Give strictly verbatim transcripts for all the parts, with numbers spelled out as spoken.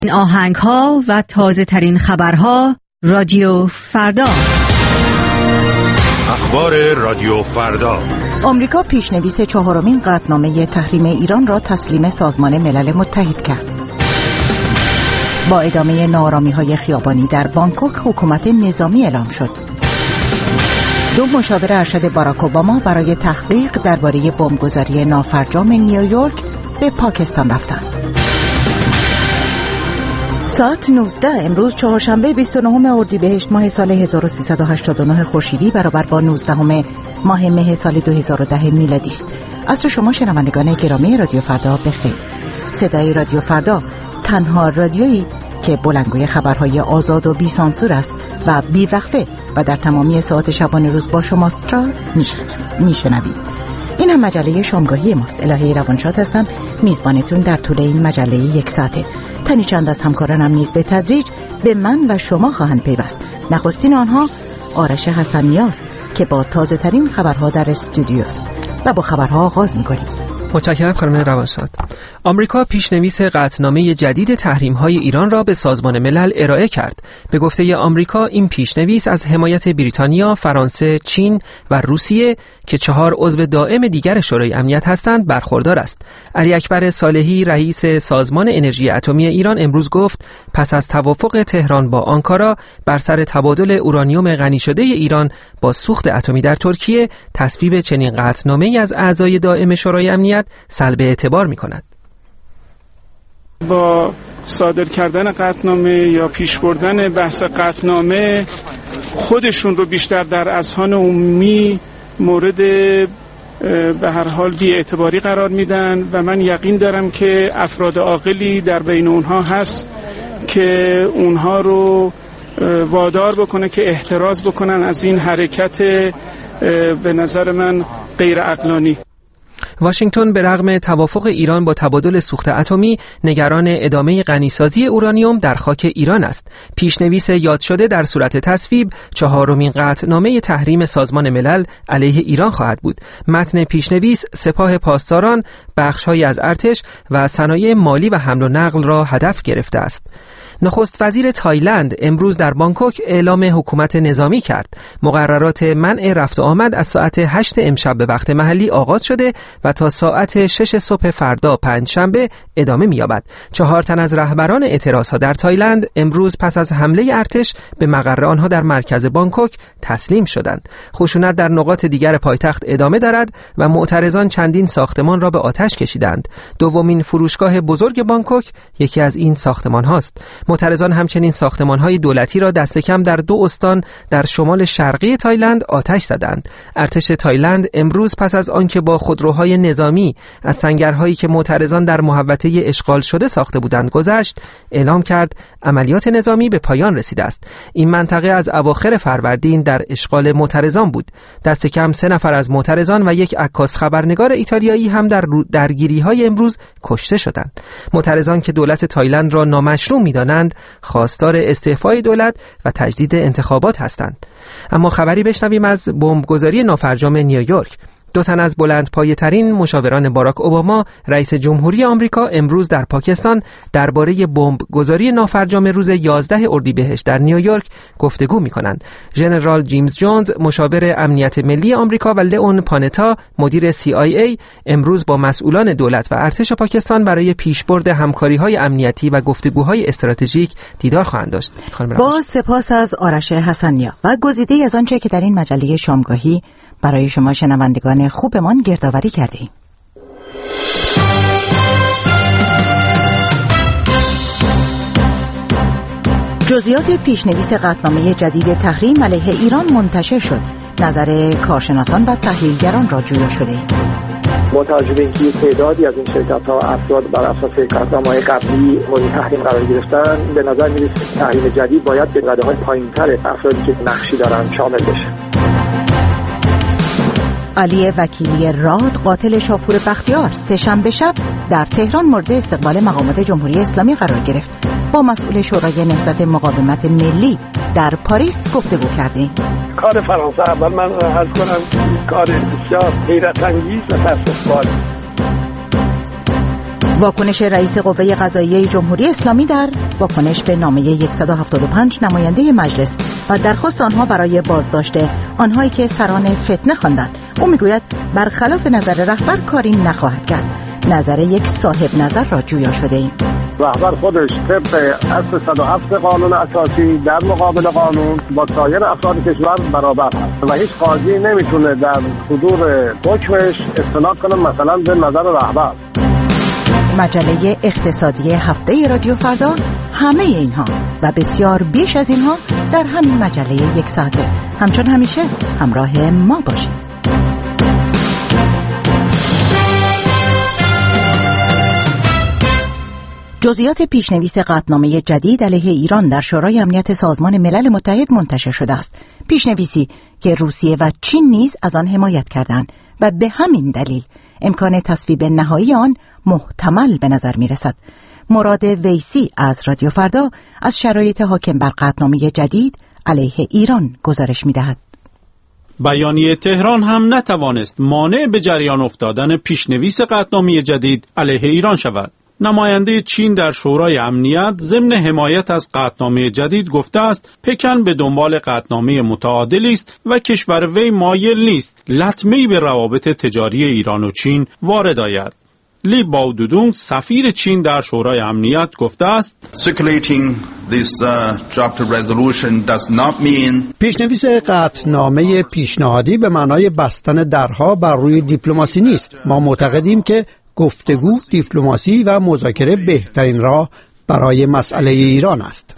این آهنگ ها و تازه ترین خبرها رادیو فردا. اخبار رادیو فردا. آمریکا پیشنویس چهارمین قطعنامه تحریم ایران را تسلیم سازمان ملل متحد کرد. با ادامه ناآرامی‌های خیابانی در بانکوک حکومت نظامی اعلام شد. دو مشاور ارشد باراک اوباما برای تحقیق درباره بمبگذاری نافرجام نیویورک به پاکستان رفتند. ساعت نوزده امروز چهارشنبه بیست و نهم اردیبهشت ماه سال هزار و سیصد و هشتاد و نه خورشیدی برابر با نوزدهم ماه مه سال دو هزار و ده میلادی است. عصر شما شنوندگان گرامی رادیو فردا بخیر. صدای رادیو فردا، تنها رادیویی که بلندگوی خبرهای آزاد و بی سانسور است و بی وقفه و در تمامی ساعات شبانه روز با شماست را میشنوید. این هم مجله شامگاهی ماست. الهی روانشاد هستم، میزبانتون در طول این مجله یک ساعته. تنی چند از همکارانم نیز به تدریج به من و شما خواهند پیوست. نخستین آنها آرش حسنیاست که با تازه ترین خبرها در استودیوست و با خبرها آغاز می‌کنیم. متشکرم خانم روانشاد. آمریکا پیشنویس قطعنامه جدید تحریم‌های ایران را به سازمان ملل ارائه کرد. به گفته آمریکا این پیشنویس از حمایت بریتانیا، فرانسه، چین و روسیه که چهار عضو دائم دیگر شورای امنیت هستند برخوردار است. علی اکبر صالحی رئیس سازمان انرژی اتمی ایران امروز گفت پس از توافق تهران با آنکارا بر سر تبادل اورانیوم غنی شده ایران با سوخت اتمی در ترکیه، تصویب چنین قطعنامه‌ای از اعضای دائم شورای امنیت سلب اعتبار می‌کند. با صادر کردن قطعنامه یا پیش بردن بحث قطعنامه خودشون رو بیشتر در اذهان عمومی مورد به هر حال بی اعتباری قرار میدن و من یقین دارم که افراد عاقلی در بین اونها هست که اونها رو وادار بکنه که احتراز بکنن از این حرکت به نظر من غیر عقلانی. واشنگتن به رغم توافق ایران با تبادل سوخت اتمی نگران ادامه غنیسازی اورانیوم در خاک ایران است. پیشنویس یاد شده در صورت تصویب چهارمین قطعنامه تحریم سازمان ملل علیه ایران خواهد بود. متن پیشنویس سپاه پاسداران، بخش‌هایی از ارتش و صنایع مالی و حمل و نقل را هدف گرفته است. نخست وزیر تایلند امروز در بانکوک اعلام حکومت نظامی کرد. مقررات منع رفت و آمد از ساعت هشت امشب به وقت محلی آغاز شده و تا ساعت شش صبح فردا پنجشنبه ادامه می‌یابد. چهار تن از رهبران اعتراضها در تایلند امروز پس از حمله ارتش به مقر آنها در مرکز بانکوک تسلیم شدند. خشونت در نقاط دیگر پایتخت ادامه دارد و معترضان چندین ساختمان را به آتش کشیدند. دومین فروشگاه بزرگ بانکوک یکی از این ساختمان هاست. معترضان همچنین ساختمان‌های دولتی را دست کم در دو استان در شمال شرقی تایلند آتش زدند. ارتش تایلند امروز پس از آنکه با خودروهای نظامی از سنگرهایی که معترضان در محوطه اشغال شده ساخته بودند گذشت، اعلام کرد عملیات نظامی به پایان رسیده است. این منطقه از اواخر فروردین در اشغال معترضان بود. دست کم سه نفر از معترضان و یک عکاس خبرنگار ایتالیایی هم در درگیری‌های امروز کشته شدند. معترضان که دولت تایلند را نامشروع می‌دانند خواستار استعفای دولت و تجدید انتخابات هستند. اما خبری بشنویم از بمبگذاری نافرجام نیویورک. دو تن از بلندپایه‌ترین مشاوران باراک اوباما رئیس جمهوری آمریکا امروز در پاکستان درباره بمبگذاری نافرجام روز یازده اردیبهشت در نیویورک گفتگو می‌کنند. ژنرال جیمز جونز مشاور امنیت ملی آمریکا و لئون پانتا مدیر سی آی ای امروز با مسئولان دولت و ارتش پاکستان برای پیشبرد همکاری‌های امنیتی و گفتگوهای استراتژیک دیدار خواهند داشت. با سپاس از آرش حسنیا و گزیده‌ای از آنچه که در این مجله شامگاهی برای شما شنوندگان خوبمان گردآوری کردیم. جزئیات پیشنویس قطعنامه جدید تحریم علیه ایران منتشر شد. نظر کارشناسان و تحلیلگران را جویا شده. با توجه به اینکه تعدادی از این شرکت‌ها افراد بر اساس قطعنامه‌های قبلی مورد تحریم قرار گرفتن، به نظر می‌رسید تحریم جدید باید به رده‌های پایین‌تر افرادی که نقشی دارن شامل بشه. علی وکیلی راد قاتل شاپور بختیار سه‌شنبه شب در تهران مورد استقبال مقامات جمهوری اسلامی قرار گرفت. با مسئول شورای نهضت مقاومت ملی در پاریس گفتگو کردیم. کار فرانسه اول من عرض کنم کار بسیار حیرت انگیز و تأسف‌بار. واکنش رئیس قوه قضاییه جمهوری اسلامی در واکنش به نامه صد و هفتاد و پنج نماینده مجلس و درخواست آنها برای بازداشت آنهایی که سران فتنه خواندند. او میگوید برخلاف نظر رهبر کاری نخواهد کرد. نظر یک صاحب نظر را جویا شده ایم. رهبر خودش طبق اصل صد و هفت قانون اساسی در مقابل قانون با سایر افراد کشور برابر هست و هیچ قاضی نمیتونه در صدور حکمش استناد کنه مثلا به نظر رهبر. مجله اقتصادی هفته رادیو فردا همه اینها و بسیار بیش از اینها در همین مجله یک ساعته. همچون همیشه همراه ما باشید. جزئیات پیشنویس قطعنامه جدید علیه ایران در شورای امنیت سازمان ملل متحد منتشر شده است. پیشنویسی که روسیه و چین نیز از آن حمایت کردند و به همین دلیل امکان تصویب نهایی آن محتمل به نظر می رسد. مراد ویسی از رادیو فردا از شرایط حاکم بر قطعنامه جدید علیه ایران گزارش می دهد. بیانیه تهران هم نتوانست مانع به جریان افتادن پیشنویس قطعنامه جدید علیه ایران شود. نماینده چین در شورای امنیت ضمن حمایت از قطعنامه جدید گفته است پکن به دنبال قطعنامه متعادلی است و کشور وی مایل نیست لطمه‌ای به روابط تجاری ایران و چین وارد آید. لی باودودونگ سفیر چین در شورای امنیت گفته است پیشنویس قطعنامه پیشنهادی به معنای بستن درها بر روی دیپلماسی نیست. ما معتقدیم که گفتگو، دیپلماسی و مذاکره بهترین راه برای مسئله ایران است.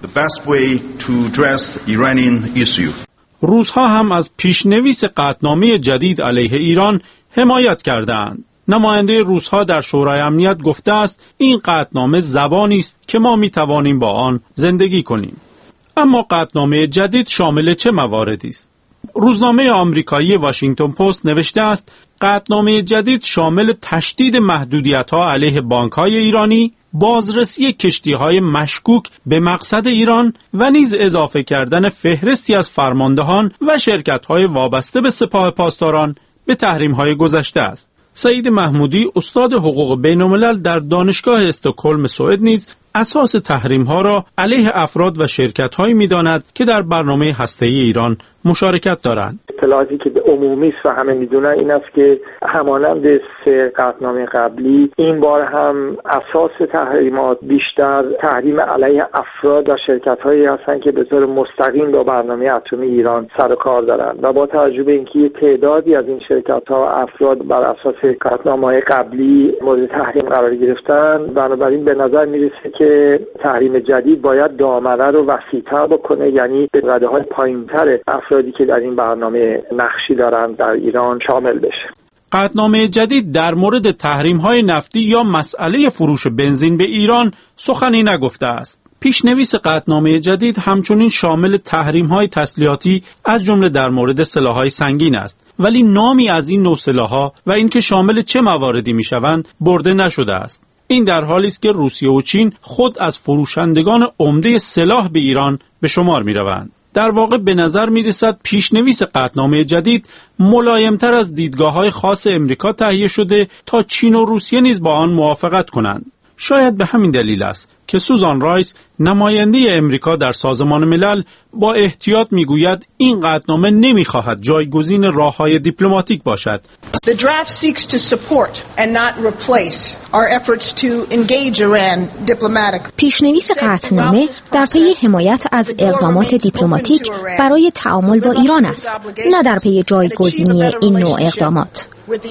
روس‌ها هم از پیشنویس قطعنامه جدید علیه ایران حمایت کردند. نماینده روس‌ها در شورای امنیت گفته است این قطعنامه زبانی است که ما می‌توانیم با آن زندگی کنیم. اما قطعنامه جدید شامل چه مواردی است؟ روزنامه آمریکایی واشنگتن پست نوشته است قطعنامه جدید شامل تشدید محدودیت‌ها علیه بانک‌های ایرانی، بازرسی کشتی‌های مشکوک به مقصد ایران و نیز اضافه کردن فهرستی از فرماندهان و شرکت‌های وابسته به سپاه پاسداران به تحریم‌های گذشته است. سعید محمودی استاد حقوق بین‌الملل در دانشگاه استکهلم سوئد نیز اساس تحریم‌ها را علیه افراد و شرکت‌هایی می‌داند که در برنامه هسته‌ای ایران مشارکت دارند. اطلاعاتی که به عمومی است و همه می‌دونن این است که همانند سه قطعنامه قبلی این بار هم اساس تحریمات بیشتر تحریم علیه افراد و شرکت‌هایی هستند که به طور مستقیم با برنامه اتمی ایران سر و کار دارند و با توجه به اینکه تعدادی از این شرکت‌ها و افراد بر اساس قطعنامه‌های قبلی مورد تحریم قرار گرفتن، بنابراین به نظر می‌رسه که تحریم جدید باید دامنه رو وسیع‌تر بکنه، یعنی به رده‌های پایین‌تر افرادی که در این برنامه نقشی دارند در ایران شامل بشه. قطعنامه جدید در مورد تحریم‌های نفتی یا مسئله فروش بنزین به ایران سخنی نگفته است. پیشنویس قطعنامه جدید همچنین شامل تحریم‌های تسلیحاتی از جمله در مورد سلاح‌های سنگین است، ولی نامی از این نوع سلاح‌ها و اینکه شامل چه مواردی می‌شوند برده نشده است. این در حالی است که روسیه و چین خود از فروشندگان عمده سلاح به ایران به شمار می‌روند. در واقع به نظر می‌رسد پیشنویس قطعنامه جدید ملایم‌تر از دیدگاه‌های خاص امریکا تهیه شده تا چین و روسیه نیز با آن موافقت کنند. شاید به همین دلیل است که سوزان رایس نماینده امریکا در سازمان ملل با احتیاط میگوید این قطعنامه نمیخواهد جایگزین راه‌های دیپلماتیک باشد. The draft seeks to support and not replace our efforts to engage Iran diplomatically. پیشنویس قطعنامه در پی حمایت از اقدامات دیپلماتیک برای تعامل با ایران است، نه در پی جایگزینی این نوع اقدامات.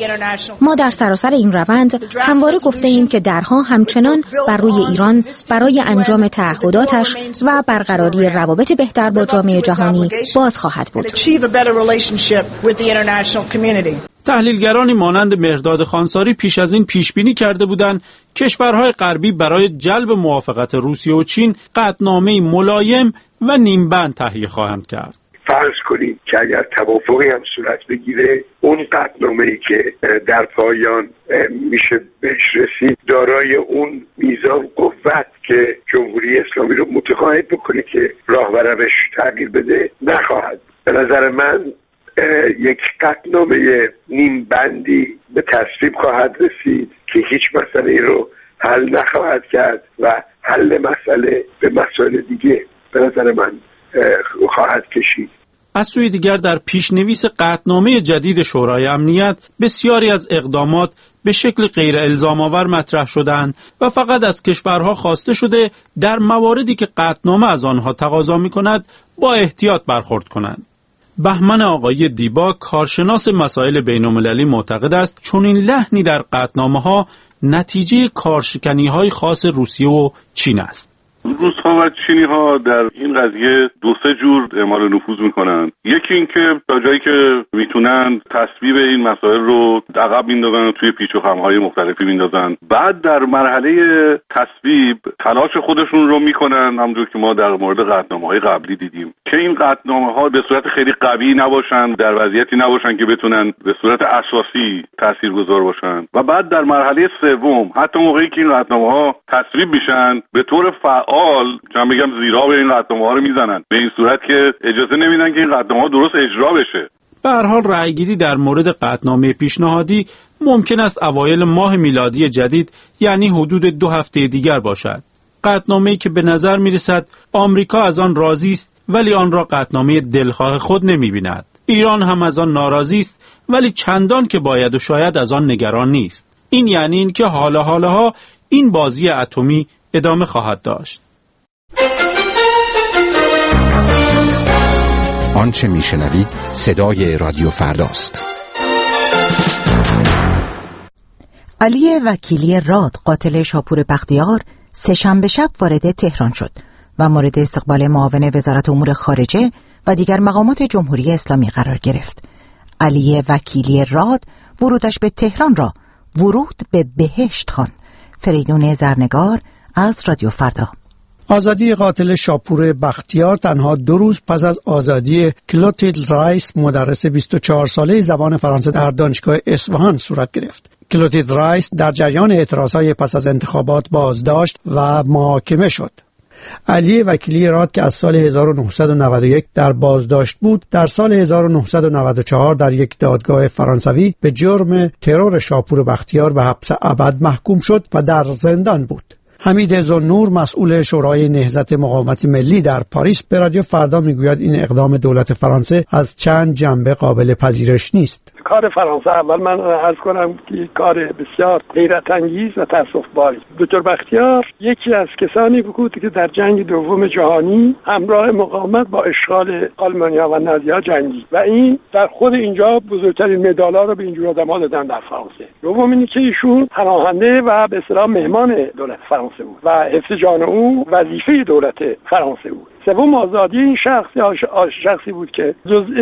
ما در سراسر این روند همواره گفته ایم که درها همچنان بر روی ایران برای انجام تعهداتش و برقراری روابط بهتر با جامعه جهانی باز خواهد بود. تحلیلگرانی مانند مهرداد خانساری پیش از این پیش بینی کرده بودند کشورهای غربی برای جلب موافقت روسیه و چین قطعنامه‌ای ملایم و نیمبند تهیه خواهند کرد. فرض کنید که اگر توافقی هم صورت بگیره، اون قطعنامه‌ای که در پایان میشه بهش رسید دارای اون میزان قوت که جمهوری اسلامی رو متقاعد بکنه که راه و روش تغییر بده نخواهد. به نظر من یک قطعنامه نیم بندی به تصویب خواهد رسید که هیچ مسئله رو حل نخواهد کرد و حل مسئله به مسائل دیگه به نظر من خواهد کشید. از سوی دیگر در پیشنویس قطعنامه جدید شورای امنیت بسیاری از اقدامات به شکل غیر الزام‌آور مطرح شدند و فقط از کشورها خواسته شده در مواردی که قطعنامه از آنها تقاضا می‌کند با احتیاط برخورد کنند. بهمن آقای دیبا کارشناس مسائل بین‌المللی معتقد است چون این لحنی در قطعنامه‌ها نتیجه کارشکنی‌های خاص روسیه و چین است. روس‌ها و چینی‌ها در این قضیه دو سه جور اعمال نفوذ می‌کنن. یکی این که تا جایی که میتونن تصویب این مسائل رو عقب میندازن و توی پیچ و خم‌های مختلفی میندازن. بعد در مرحله تصویب تلاش خودشون رو میکنن، همونجور که ما در مورد قطعنامه‌های قبلی دیدیم که این قطعنامه‌ها به صورت خیلی قوی نباشن، در وضعیتی نباشن که بتونن به صورت اساسی تاثیرگذار باشن. و بعد در مرحله سوم حتی موقعی که این قطعنامه‌ها تصویب میشن به طور فعال چون بگم زیرا به این قطعنامه‌ها رو میزنن، به این صورت که اجازه نمیدن که این قطعنامه‌ها درست اجرا بشه. به هر حال رأی‌گیری در مورد قطعنامه پیشنهادی ممکن است اوایل ماه میلادی جدید یعنی حدود دو هفته دیگر باشد. قطعنامه‌ای که به نظر میرسد آمریکا از آن راضی است ولی آن را قطعنامه دلخواه خود نمی‌بیند. ایران هم از آن ناراضی است ولی چندان که باید و شاید از آن نگران نیست. این یعنی این که حالا حالاها این بازی اتمی ادامه خواهد داشت. آنچه میشنوید صدای رادیو فرداست. علی وکیلی راد قاتل شاپور بختیار سه‌شنبه شب وارد تهران شد و مورد استقبال معاون وزارت امور خارجه و دیگر مقامات جمهوری اسلامی قرار گرفت. علی وکیلی راد ورودش به تهران را ورود به بهشت خواند. فریدون زرنگار از رادیو فردا. آزادی قاتل شاپور بختیار تنها دو روز پس از آزادی کلوتیل رایس مدرس بیست و چهار ساله زبان فرانسه در دانشگاه اصفهان صورت گرفت. کلوتیل رایس در جریان اعتراضهای پس از انتخابات بازداشت و محاکمه شد. علی وکیلی راد که از سال هزار و نهصد و نود و یک در بازداشت بود، در سال هزار و نهصد و نود و چهار در یک دادگاه فرانسوی به جرم ترور شاپور بختیار به حبس ابد محکوم شد و در زندان بود. حمید ذوالنور مسئول شورای نهضت مقاومت ملی در پاریس به رادیو فردا میگوید این اقدام دولت فرانسه از چند جنبه قابل پذیرش نیست. کار فرانسه اول من عرض کنم که کار بسیار غیرت انگیز و تأسف‌باری. دکتر بختیار یکی از کسانی بود که در جنگ دوم جهانی همراه مقاومت با اشغال آلمانیا و نازی‌ها جنگید و این در خود اینجا بزرگترین مدال‌ها رو به اینجور آدم‌ها دادن در فرانسه. دوم اینی که ایشون پناهنده و به اصطلاح مهمان دولت فرانسه بود و حفظ جان او وظیفه دولت فرانسه بود. سوم آزادی این شخص شخصی بود که جزء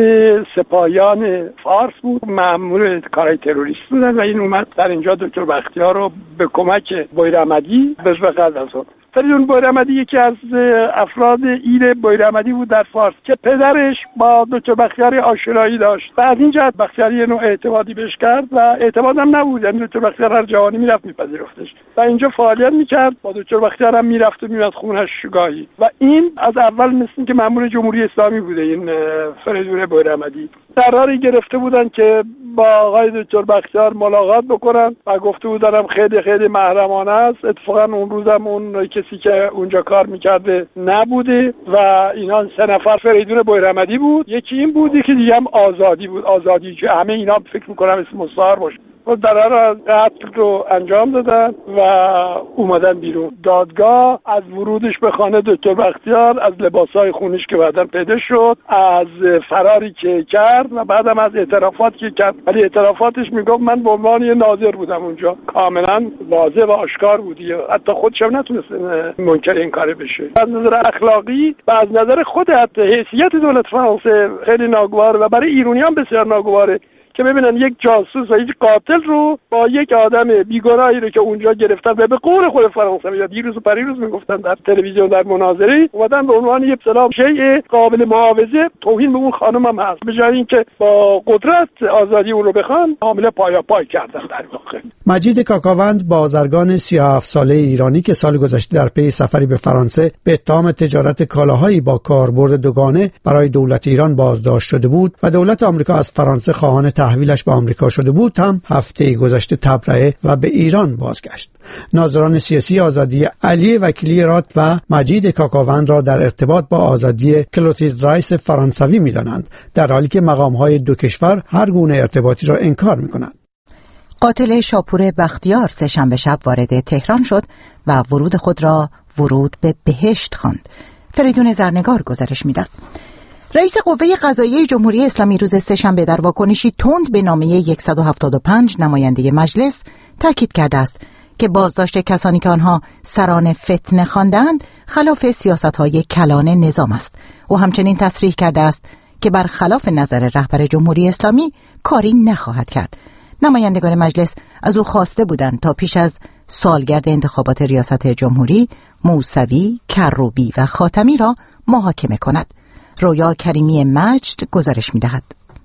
سپاهیان فارس بود، مأمور کارهای تروریست بودن و این اومد در اینجا دکتر بختیار رو به کمک بویرحمدی به قصد از فریدون بویرحمدی یکی از افراد ایل بویرحمدی بود در فارس که پدرش با دکتر بختیاری آشنایی داشت و از این جهت بختیاری نوع اعتمادی بهش کرد و اعتمادم نبود، یعنی دکتر بختیار هر جوانی میرفت میپذیرفتش و اینجا فعالیت میکرد، با دکتر بختیار هم میرفت و میاد خونش گاهی و این از اول مثل که مأمور جمهوری اسلامی بوده. این فریدون بویرحمدی قراری گرفته بودن که با آقای دکتر بختیار ملاقات بکنن و گفته بودن خیلی خیلی محرمانه است. اتفاقا اون روزم اون کسی که اونجا کار میکرده نبوده و اینا سه نفر فریدون بویرحمدی بود، یکی این بودی که دیگه هم آزادی بود، آزادی که همه اینا فکر میکنم اسم مستعار باشه. در از قتل رو انجام دادن و اومدن بیرون. دادگاه از ورودش به خانه دکتر بختیار، از لباسای خونش که بعداً پیدا شد، از فراری که کرد و بعدم از اعترافات که کرد، ولی اعترافاتش میگفت من به عنوان یه ناظر بودم اونجا، کاملا واضح و آشکار بودی، حتی خودش هم نتونست منکر این کار بشه. از نظر اخلاقی و از نظر خود حتی حیثیت دولت فرانسه خیلی ناگوار و برای ایرانیان بسیار ناگواره که ببینن یک جاسوس و یک قاتل رو با یک آدم بیگناهی رو که اونجا گرفتن و به قول خود فرانسه میاد دیروز و پریروز میگفتن در تلویزیون در مناظره اومدن به عنوان یک اصطلاح شیء قابل معاوضه توهین به اون خانم هم هست، به جای اینکه با قدرت آزادی اون رو بخوان حامله پایا پای کردن. در واقع مجید کاکاوند بازرگان سی و هفت ساله ایرانی که سال گذشته در پی سفری به فرانسه به اتهام تجارت کالاهایی با کاربرد دوگانه برای دولت ایران بازداشت شده بود و دولت آمریکا از فرانسه خواهان تحویلش به آمریکا شده بود هم هفته گذشته تبرئه و به ایران بازگشت. ناظران سیاسی آزادی علی وکیلی رات و مجید کاکاوند را در ارتباط با آزادی کلوتیلد رایس فرانسوی می‌دانند، در حالی که مقام‌های دو کشور هر گونه ارتباطی را انکار می‌کنند. قاتل شاپور بختیار سه‌شنبه شب وارد تهران شد و ورود خود را ورود به بهشت خواند. فریدون زرنگار گزارش می‌دهد. رئیس قوه قضاییه جمهوری اسلامی روز سه‌شنبه در واکنشی تند به نامه صد و هفتاد و پنج نماینده مجلس تاکید کرده است که بازداشت کسانی که آنها سران فتنه خواندند خلاف سیاست‌های کلان نظام است. او همچنین تصریح کرده است که برخلاف نظر رهبر جمهوری اسلامی کاری نخواهد کرد. نمایندگان مجلس از او خواسته بودند تا پیش از سالگرد انتخابات ریاست جمهوری موسوی، کروبی و خاتمی را محاکمه کند. رویا کریمی مجد گزارش می‌دهد.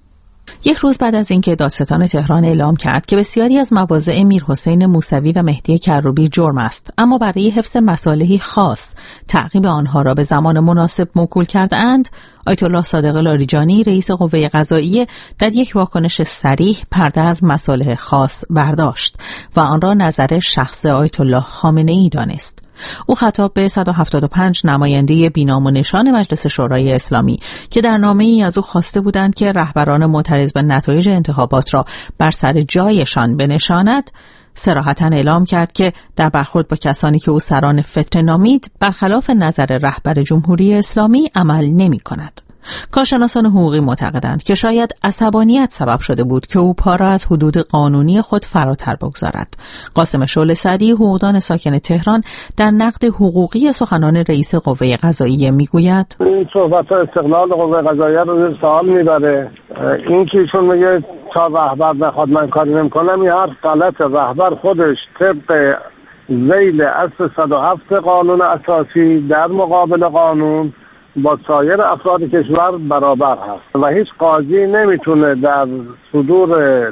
یک روز بعد از اینکه دادستان تهران اعلام کرد که بسیاری از مواضع میرحسین موسوی و مهدی کروبی جرم است، اما برای حفظ مصالحی خاص تعقیب آنها را به زمان مناسب موکول کرده‌اند، آیت الله صادق لاریجانی رئیس قوه قضاییه در یک واکنش صریح پرده از مصالح خاص برداشت و آن را نظر شخص آیت الله خامنه‌ای دانست. او خطاب به صد و هفتاد و پنج نماینده بینام و نشان مجلس شورای اسلامی که در نامه‌ای از او خواسته بودند که رهبران معترض به نتایج انتخابات را بر سر جایشان بنشاند، صراحتاً اعلام کرد که در برخورد با کسانی که او سران فتنه نامید برخلاف نظر رهبر جمهوری اسلامی عمل نمی‌کند. کارشناسان حقوقی معتقدند که شاید عصبانیت سبب شده بود که او پا را از حدود قانونی خود فراتر بگذارد. قاسم شعله سعدی، حقوقدان ساکن تهران، در نقد حقوقی سخنان رئیس قوه قضاییه میگوید: این صحبت استقلال قوه قضاییه رو زیر سوال میبره. این که ایشون میگه تا رهبر نخواد من کاری نمیکنم، این حرف غلطه. رهبر خودش طبق ذیل اصل صد و هفت قانون اساسی در مقابل قانون با سایر افراد کشور برابر هست و هیچ قاضی نمیتونه در صدور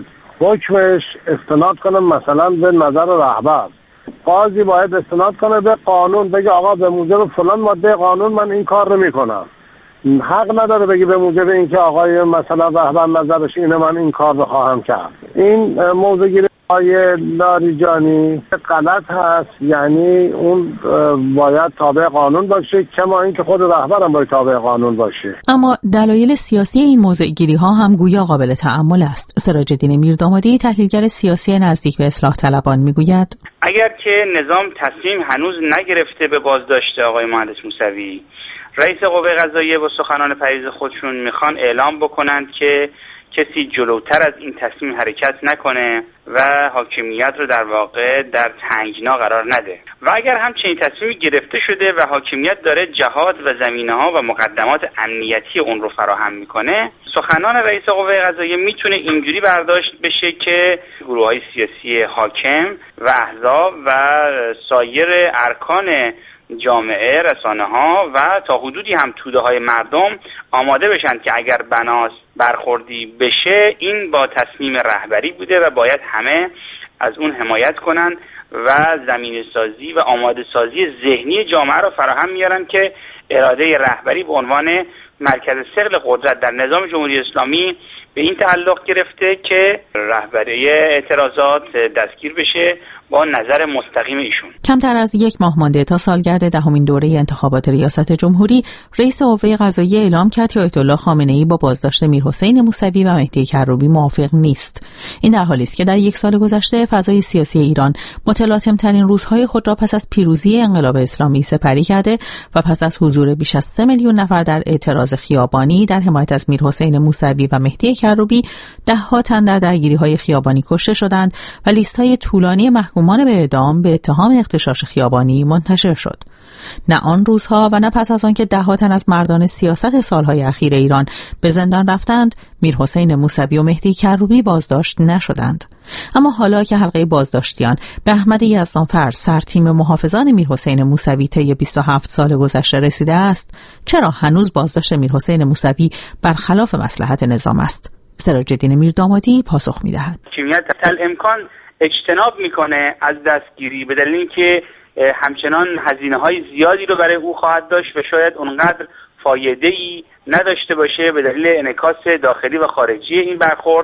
حکمش استناد کنه مثلا به نظر رهبر. قاضی باید استناد کنه به قانون، بگه آقا به موجب فلان ماده قانون من این کار رو میکنم. حق نداره بگی به موجب اینکه آقای مثلا رهبر نظرش اینه من این کار رو خواهم کرد. این موضوع گیری آقای لاریجانی غلط هست، یعنی اون باید تابع قانون باشه، کما اینکه خود رهبرم باید تابع قانون باشه. اما دلایل سیاسی این موضوع گیری ها هم گویا قابل تأمل است. سراج الدین میردامادی، تحلیلگر سیاسی نزدیک به اصلاح طلبان، میگوید: اگر که نظام تصمیم هنوز نگرفته به بازداشت آقای مهندس موسوی، رئیس قوه قضاییه با سخنان پریز خودشون میخوان اعلام بکنند که کسی جلوتر از این تصمیم حرکت نکنه و حاکمیت رو در واقع در تنگنا قرار نده. و اگر هم چنین تصمیمی گرفته شده و حاکمیت داره جهاد و زمینه‌ها و مقدمات امنیتی اون رو فراهم میکنه، سخنان رئیس قوه قضاییه میتونه اینجوری برداشت بشه که گروه‌های سیاسی حاکم و احزاب و سایر ارکان جامعه، رسانه ها و تا حدودی هم توده های مردم آماده بشن که اگر بناس برخوردی بشه این با تصمیم رهبری بوده و باید همه از اون حمایت کنن و زمینه سازی و آماده سازی ذهنی جامعه رو فراهم میارن که اراده رهبری به عنوان مرکز ثقل قدرت در نظام جمهوری اسلامی به این تعلق گرفته که رهبری اعتراضات دستگیر بشه با نظر مستقیم ایشون. کمتر از یک ماه مانده تا سالگرد دهمین دوره انتخابات ریاست جمهوری، رئیس قوه قضاییه اعلام کرد که آیت الله خامنه‌ای با بازداشت میرحسین موسوی و مهدی کروبی موافق نیست. این در حالی است که در یک سال گذشته فضای سیاسی ایران متلاطم‌ترین روزهای خود را پس از پیروزی انقلاب اسلامی سپری کرده و پس از حضور بیش از سه میلیون نفر در اعتراض خیابانی در حمایت از میرحسین موسوی و مهدی کروبی، ده‌ها تن در درگیری‌های خیابانی کشته شدند و لیست‌های طولانی محکومان به اعدام به اتهام اغتشاش خیابانی منتشر شد. نه آن روزها و نه پس از آن که ده‌ها تن از مردان سیاست سالهای اخیر ایران به زندان رفتند، میرحسین موسوی و مهدی کروبی بازداشت نشدند. اما حالا که حلقه بازداشتیان به احمد یزدانفر، سرتیم محافظان میرحسین موسوی طی بیست و هفت سال گذشته رسیده است، چرا هنوز بازداشت میرحسین موسوی برخلاف مصلحت نظام است؟ سراج الدین میردامادی پاسخ می‌دهد. حاکمیت تل امکان اجتناب میکنه از دستگیری به دلیل اینکه همچنان هزینه‌های زیادی رو برای او خواهد داشت و شاید اونقدر فایده‌ای نداشته باشه به دلیل انعکاس داخلی و خارجی این برخورد.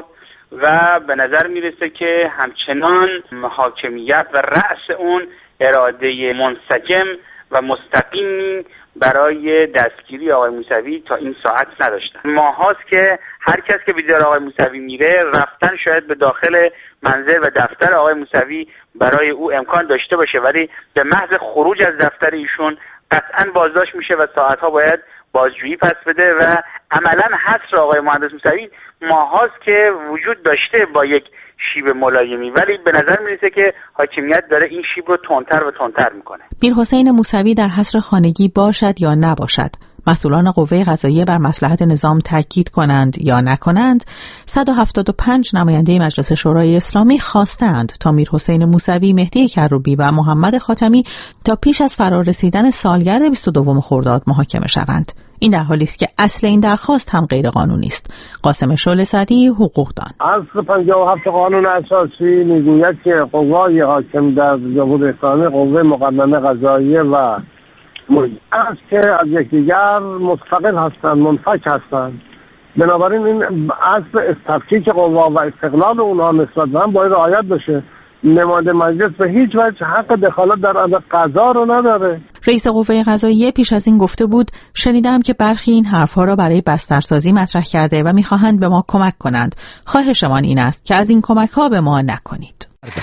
و به نظر میرسه که همچنان حاکمیت و رأس اون اراده منسجم و مستقیمی برای دستگیری آقای موسوی تا این ساعت نداشتن. ماهاست که هر کس که به دیدار آقای موسوی میره رفتن شاید به داخل منزل و دفتر آقای موسوی برای او امکان داشته باشه، ولی به محض خروج از دفتر ایشون قطعا بازداشت میشه و ساعتها باید بازجویی پس بده و عملا حصر آقای مهندس موسوی ماهاست که وجود داشته با یک شیب ملایمی، ولی به نظر میرسه که حاکمیت داره این شیب رو تندتر و تندتر میکنه. میرحسین موسوی در حصر خانگی باشد یا نباشد، مسئولان قوه قضاییه بر مصلحت نظام تاکید کنند یا نکنند، صد و هفتاد و پنج نماینده مجلس شورای اسلامی خواستند تا میرحسین موسوی، مهدی کروبی و محمد خاتمی تا پیش از فرا رسیدن سالگرد بیست و دو خرداد محاکمه شوند. این در حالی است که اصل این درخواست هم غیر قانونی است. قاسم شعله سعدی، حقوقدان. اصل پنجاه و هفت قانون اساسی میگوید که قوای حاکم در جمهوری اسلامی قوه مقننه قضاییه و است که از یکدیگر مستقل هستند، منفک هستند. بنابراین این اصل تفکیک قوا و استقلال اونها نسبت به هم باید رعایت بشه. نماینده مجلس به هیچ وجه حق دخالت در امر قضا رو نداره. رئیس قوه قضاییه پیش از این گفته بود شنیدم که برخی این حرفها را برای بسترسازی مطرح کرده و میخواهند به ما کمک کنند. خواهشمان این است که از این کمک ها به ما نکنید.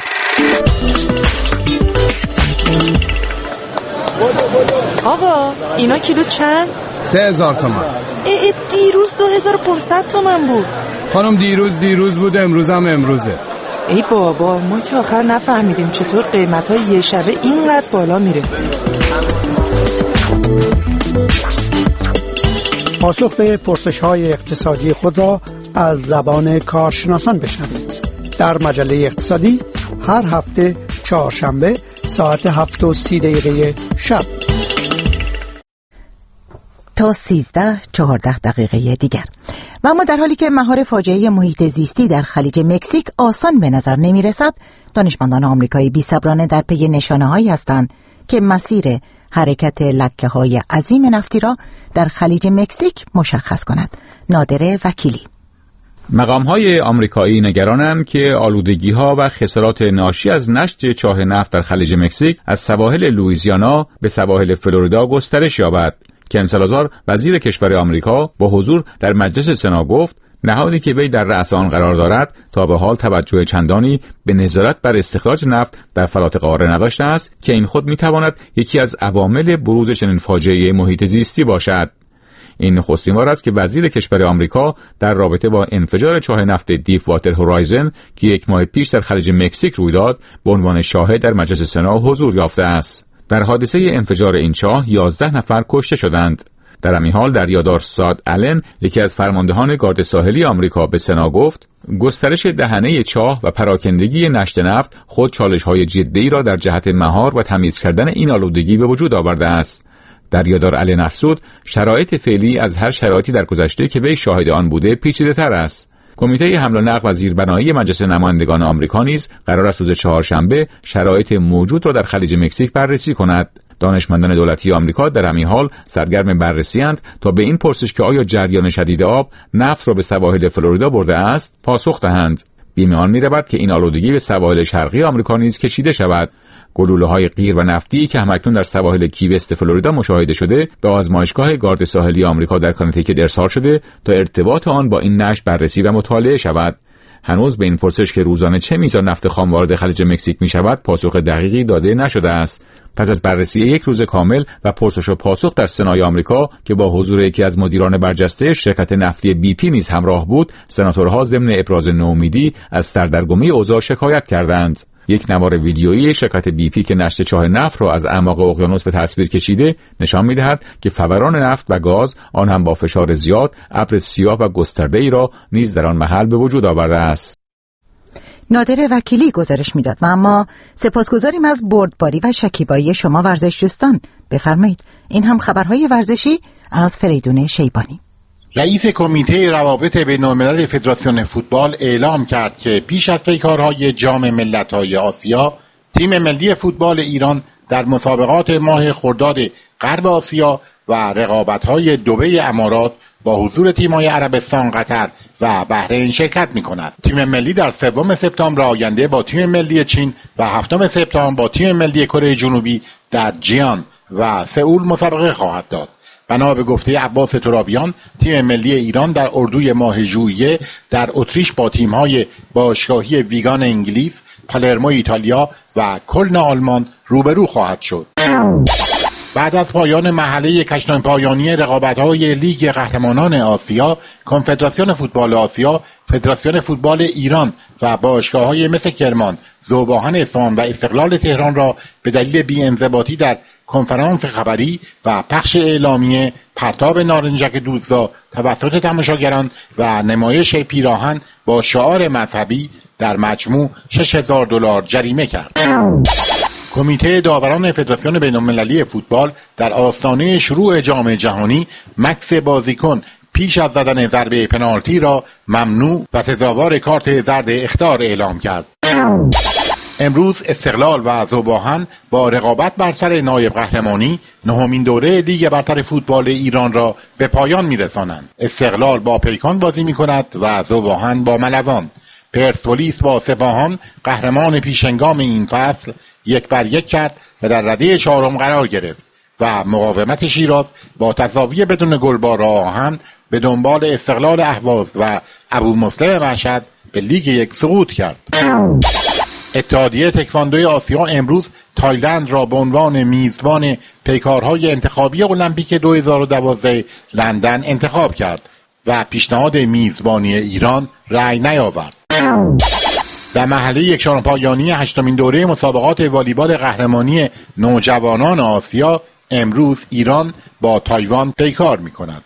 آقا اینا کیلو چند؟ سه هزار تومن. ای دیروز دو هزار و پانصد تومن بود. خانم دیروز دیروز بود، امروز هم امروزه. ای بابا ما که آخر نفهمیدیم چطور قیمت‌های یه شبه اینقدر بالا میره. پاسخ به پرسش‌های اقتصادی خود را از زبان کارشناسان بشنوید. در مجله اقتصادی هر هفته چهارشنبه ساعت هفت و سی دقیقه شب تا سیزده چهارده دقیقه دیگر. و اما در حالی که مهار فاجعه محیط زیستی در خلیج مکزیک آسان به نظر نمی رسد، دانشمندان آمریکایی بی‌صبرانه در پی نشانه‌هایی هستند که مسیر حرکت لکه‌های عظیم نفتی را در خلیج مکزیک مشخص کند. نادر وکیلی. مقام‌های آمریکایی نگرانند که آلودگی‌ها و خسارات ناشی از نشت چاه نفت در خلیج مکزیک از سواحل لوئیزیانا به سواحل فلوریدا گسترش یابد. کن سالازار وزیر کشور آمریکا با حضور در مجلس سنا گفت نهادی که وی در رأس آن قرار دارد تا به حال توجه چندانی به نظارت بر استخراج نفت در فلات قاره نداشته است که این خود می‌تواند یکی از عوامل بروز چنین فاجعه محیط زیستی باشد. این نخستین بار است که وزیر کشور آمریکا در رابطه با انفجار چاه نفت دیپ واتر هورایزن که یک ماه پیش در خلیج مکزیک روی داد به عنوان شاهد در مجلس سنا حضور یافته است. در حادثه انفجار این چاه یازده نفر کشته شدند. در همین حال دریادار ساد آلن، یکی از فرماندهان گارد ساحلی آمریکا، به سنا گفت گسترش دهنه چاه و پراکندگی نشت نفت خود چالش‌های جدی را در جهت مهار و تمیز کردن این آلودگی به وجود آورده است. دریادار آلن افزود شرایط فعلی از هر شرایطی در گذشته که وی شاهد آن بوده پیچیده‌تر است. کمیته حمل و نقل و زیربنایی مجلس نمایندگان آمریکا نیز قرار است روز چهارشنبه شرایط موجود را در خلیج مکزیک بررسی کند. دانشمندان دولتی آمریکا در همین حال سرگرم بررسی‌اند تا به این پرسش که آیا جریان شدید آب نفت را به سواحل فلوریدا برده است پاسخ دهند. بیم آن می‌رود که این آلودگی به سواحل شرقی آمریکا نیز کشیده شود. گلوله‌های قیر و نفتی که همکنون در سواحل کیوست فلوریدا مشاهده شده به آزمایشگاه گارد ساحلی آمریکا در کانتیکت ارسال شده تا ارتباط آن با این نشت بررسی و مطالعه شود. هنوز به این پرسش که روزانه چه میزان نفت خام وارد خلیج مکزیک می شود پاسخ دقیقی داده نشده است. پس از بررسی یک روز کامل و پرسش و پاسخ در سنای آمریکا که با حضور یکی از مدیران برجسته شرکت نفتی بی پی نیز همراه بود، سناتورها ضمن ابراز نومیدی از سردرگمی اوضاع شکایت کردند. یک نوار ویدیویی شرکت بی پی که نشت چاه نفت را از اعماق اقیانوس به تصویر کشیده نشان می‌دهد که فوران نفت و گاز، آن هم با فشار زیاد، ابر سیاه و گسترده‌ای را نیز در آن محل به وجود آورده است. نادر وکیلی گزارش میداد. و اما سپاسگزاریم از بردباری و شکیبایی شما ورزش دوستان. بفرمایید. این هم خبرهای ورزشی از فریدون شیبانی. رئیس کمیته روابط بین‌الملل فدراسیون فوتبال اعلام کرد که پیش از پیکارهای جام ملت‌های آسیا، تیم ملی فوتبال ایران در مسابقات ماه خرداد غرب آسیا و رقابت‌های دبی امارات با حضور تیم‌های عربستان، قطر و بحرین شرکت می‌کند. تیم ملی در سوم سپتامبر آینده با تیم ملی چین و هفتم سپتامبر با تیم ملی کره جنوبی در جیان و سئول مسابقه خواهد داد. بنا به گفته عباس ترابیان، تیم ملی ایران در اردوی ماه ژوئیه در اتریش با تیم‌های باشگاهی ویگان انگلیس، پالرمو ایتالیا و کلن آلمان روبرو خواهد شد. بعد از پایان مرحله کشتن پایانی رقابت‌های لیگ قهرمانان آسیا، کنفدراسیون فوتبال آسیا، فدراسیون فوتبال ایران و باشگاه‌های مثل کرمان، ذوباهن اصفهان و استقلال تهران را به دلیل بی‌انضباطی در کنفرانس خبری و پخش اعلامیه پرتاب نارنجک دوزدا توسط تماشاگران و نمایش پیراهن با شعار مذهبی در مجموع شش هزار دلار جریمه کرد. کمیته داوران فدراسیون بین‌المللی فوتبال در آستانه شروع جام جهانی مکث بازیکن پیش از زدن ضربه پنالتی را ممنوع و سزاوار کارت زرد اخطار اعلام کرد. امروز استقلال و ذوباهن با رقابت بر سر نایب قهرمانی نهمین دوره لیگ برتر فوتبال ایران را به پایان می‌رسانند. استقلال با پیکان بازی می‌کند و ذوباهن با ملوان. پرسپولیس با سپاهان قهرمان پیشنگام این فصل یک بر یک کرد و در رده چهارم قرار گرفت و مقاومت شیراز با تساوی بدون گل با راه‌آهن به دنبال استقلال اهواز و ابو مسلم مشهد به لیگ یک سقوط کرد. اتحادیه تکواندوی آسیا امروز تایلند را به عنوان میزبان پیکارهای انتخابی المپیک دو هزار و دوازده لندن انتخاب کرد و پیشنهاد میزبانی ایران رأی نیاورد. در مرحله یکشان پایانی هشتمین دوره مسابقات والیبال قهرمانی نوجوانان آسیا امروز ایران با تایوان پیکار می‌کند.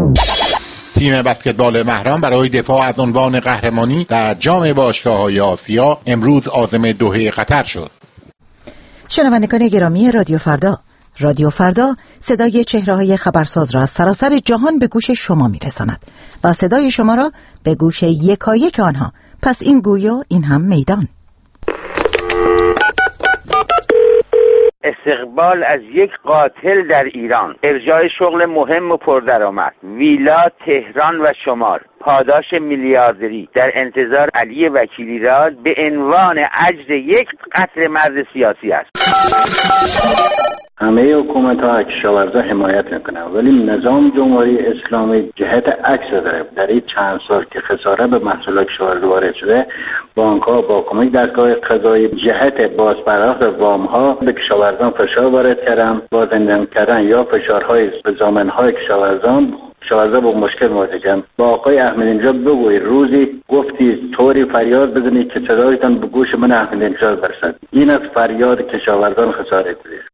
تیم بسکتبال مهران برای دفاع از عنوان قهرمانی در جام باشگاه‌های آسیا امروز عازم دوحه قطر شد. شنوندگان گرامی رادیو فردا، رادیو فردا صدای چهره‌های خبرساز را از سراسر جهان به گوش شما می‌رساند و صدای شما را به گوش یکایک آنها. پس این گویا این هم میدان. استقبال از یک قاتل در ایران، ارجاع شغل مهم و پردرآمد، ویلا تهران و شمال، پاداش میلیاردری در انتظار علی وکیلی را به عنوان اجر یک قتل مرد سیاسی است. همه حکومت‌ها کشاورزا حمایت میکنن، ولی نظام جمهوری اسلامی جهت عکس داره. در این چند سال که خسارت به محصولات کشاورزی وارد شده، بانک‌ها با کمک دستگاه قضایی جهت بازپرداخت وام‌ها به کشاورزان فشار وارد کردن، بازنده کردن یا فشارهای به ضامن‌های کشاورزان. کشاورزا با مشکل مواجهن. با آقای احمدی‌نژاد بگوی روزی گفتی طوری فریاد بزنید که صدایتان به گوش من احمدی‌نژاد برسد. این از فریاد کشاورزان خسارت بوده.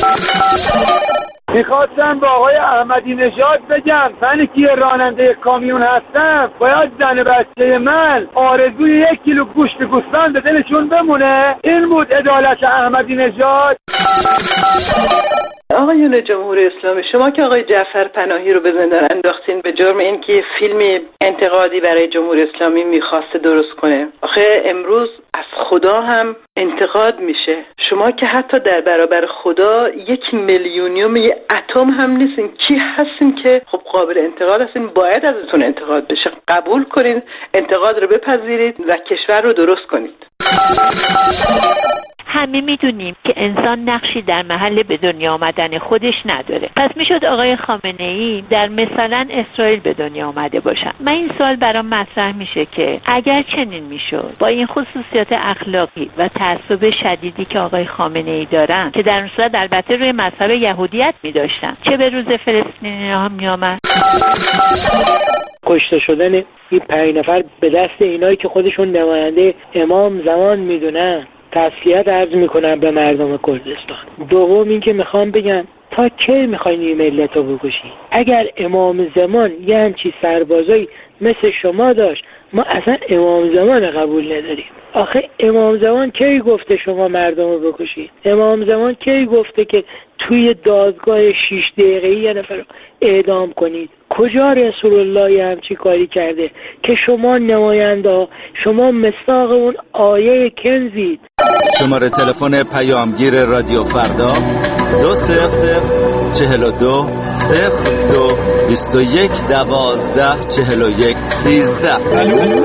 میخواستم با آقای احمدی نژاد بگم من که راننده کامیون هستم باید زن بچه من آرزوی یک کیلو گوشت گوسفند به دلشون بمونه. این بود عدالت احمدی نژاد. آقایان جمهوری اسلامی، شما که آقای جعفر پناهی رو به زندان انداختین به جرم اینکه فیلمی انتقادی برای جمهوری اسلامی میخواسته درست کنه. آخه امروز از خدا هم انتقاد میشه. شما که حتی در برابر خدا یک میلیونیوم یه اتم هم نیستین. کی هستین که خب قابل انتقاد هستین؟ باید ازتون انتقاد بشه. قبول کنین، انتقاد رو بپذیرید و کشور رو درست کنید. همه میدونیم که انسان نقشی در محل به دنیا آمدن خودش نداره. پس میشد آقای خامنه ای در مثلا اسرائیل به دنیا آمده باشن. من این سوال برام مطرح میشه که اگر چنین میشد با این خصوصیات اخلاقی و تعصب شدیدی که آقای خامنه ای دارن که در اون صورت البته روی مذهب یهودیت میداشتن، چه به روز فلسطینی ها میامد؟ کشته شدن این پنج نفر به دست اینایی که خودشون نماینده امام زمان میدونن تسلیت عرض میکنم به مردم کردستان. دوم این که میخوام بگم تا کی میخواین این ملت رو بکشین؟ اگر امام زمان یه همچی سربازایی مثل شما داشت، ما اصلا امام زمان قبول نداریم. آخه امام زمان کی گفته شما مردم رو بکشید؟ امام زمان کی گفته که توی دادگاه شیش دقیقه‌ای یه نفر رو اعدام کنید؟ کجا رسول الله همچی کاری کرده که شما نماینده، شما مصداق اون آیه کنزید؟ شماره تلفن پیامگیر رادیو فردا دو صفر صفر چهل و دو صفر دو بیست و یک دوازده چهل و یک سیزده. الو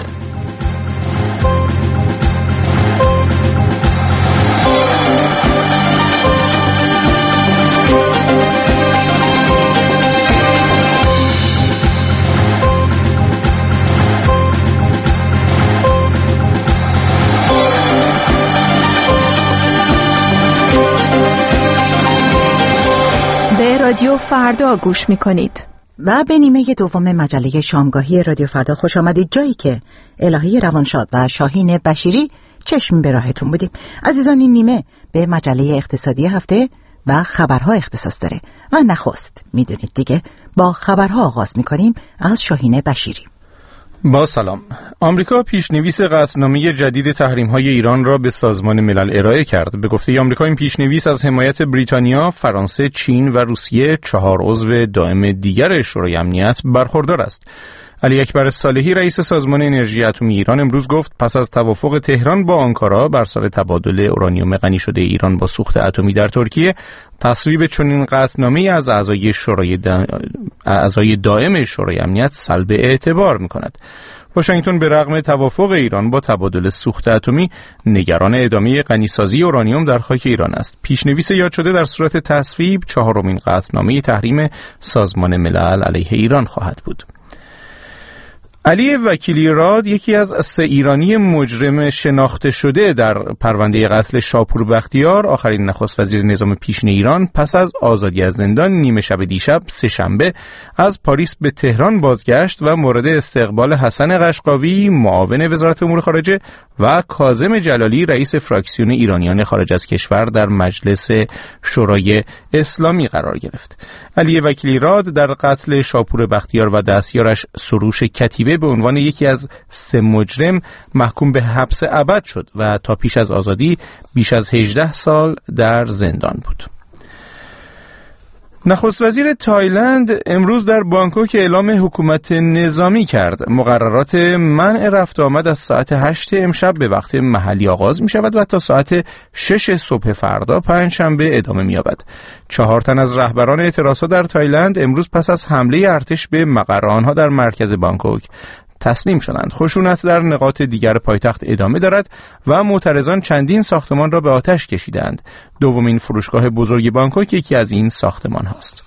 رادیو فردا گوش میکنید و به نیمه دوم مجله شامگاهی رادیو فردا خوش آمدید، جایی که الهی روانشاد و شاهین بشیری چشم به راهتون بودیم. عزیزان، این نیمه به مجله اقتصادی هفته و خبرها اختصاص داره و نخست میدونید دیگه با خبرها آغاز میکنیم از شاهین بشیری. با سلام. آمریکا پیشنویس قطعنامه جدید تحریم‌های ایران را به سازمان ملل ارائه کرد. به گفته آمریکا این پیشنویس از حمایت بریتانیا، فرانسه، چین و روسیه، چهار عضو دائم دیگر شورای امنیت، برخوردار است. علی اکبر صالحی رئیس سازمان انرژی اتمی ایران امروز گفت پس از توافق تهران با آنکارا بر سر تبادل اورانیوم غنی شده ایران با سوخت اتمی در ترکیه، تصویب چنین قطعنامه‌ای از اعضای شورای دا... اعضای دائم شورای امنیت سلب اعتبار می‌کند. واشنگتن به رغم توافق ایران با تبادل سوخت اتمی نگران ادامه غنیسازی اورانیوم در خاک ایران است. پیشنویس یاد شده در صورت تصویب چهارمین قطعنامه تحریم سازمان ملل علیه ایران خواهد بود. علی وکیلی راد، یکی از سه ایرانی مجرم شناخته شده در پرونده قتل شاپور بختیار، آخرین نخست وزیر نظام پیشین ایران، پس از آزادی از زندان نیمه شب دیشب سه شنبه از پاریس به تهران بازگشت و مورد استقبال حسن قشقاوی، معاون وزارت امور خارجه، و کاظم جلالی، رئیس فراکسیون ایرانیان خارج از کشور در مجلس شورای اسلامی قرار گرفت. علی وکیلی راد در قتل شاپور بختیار و دستیارش سروش کتیبه به عنوان یکی از سه مجرم محکوم به حبس ابد شد و تا پیش از آزادی بیش از هجده سال در زندان بود. نخست وزیر تایلند امروز در بانکوک اعلام حکومت نظامی کرد. مقررات منع رفت آمد از ساعت هشت امشب به وقت محلی آغاز می شود و تا ساعت شش صبح فردا پنجشنبه ادامه می یابد. چهار تن از رهبران اعتراضات در تایلند امروز پس از حمله ارتش به مقر آنها در مرکز بانکوک تسلیم شدند. خشونت در نقاط دیگر پایتخت ادامه دارد و معترضان چندین ساختمان را به آتش کشیدند. دومین فروشگاه بزرگ بانکوک یکی از این ساختمان هاست.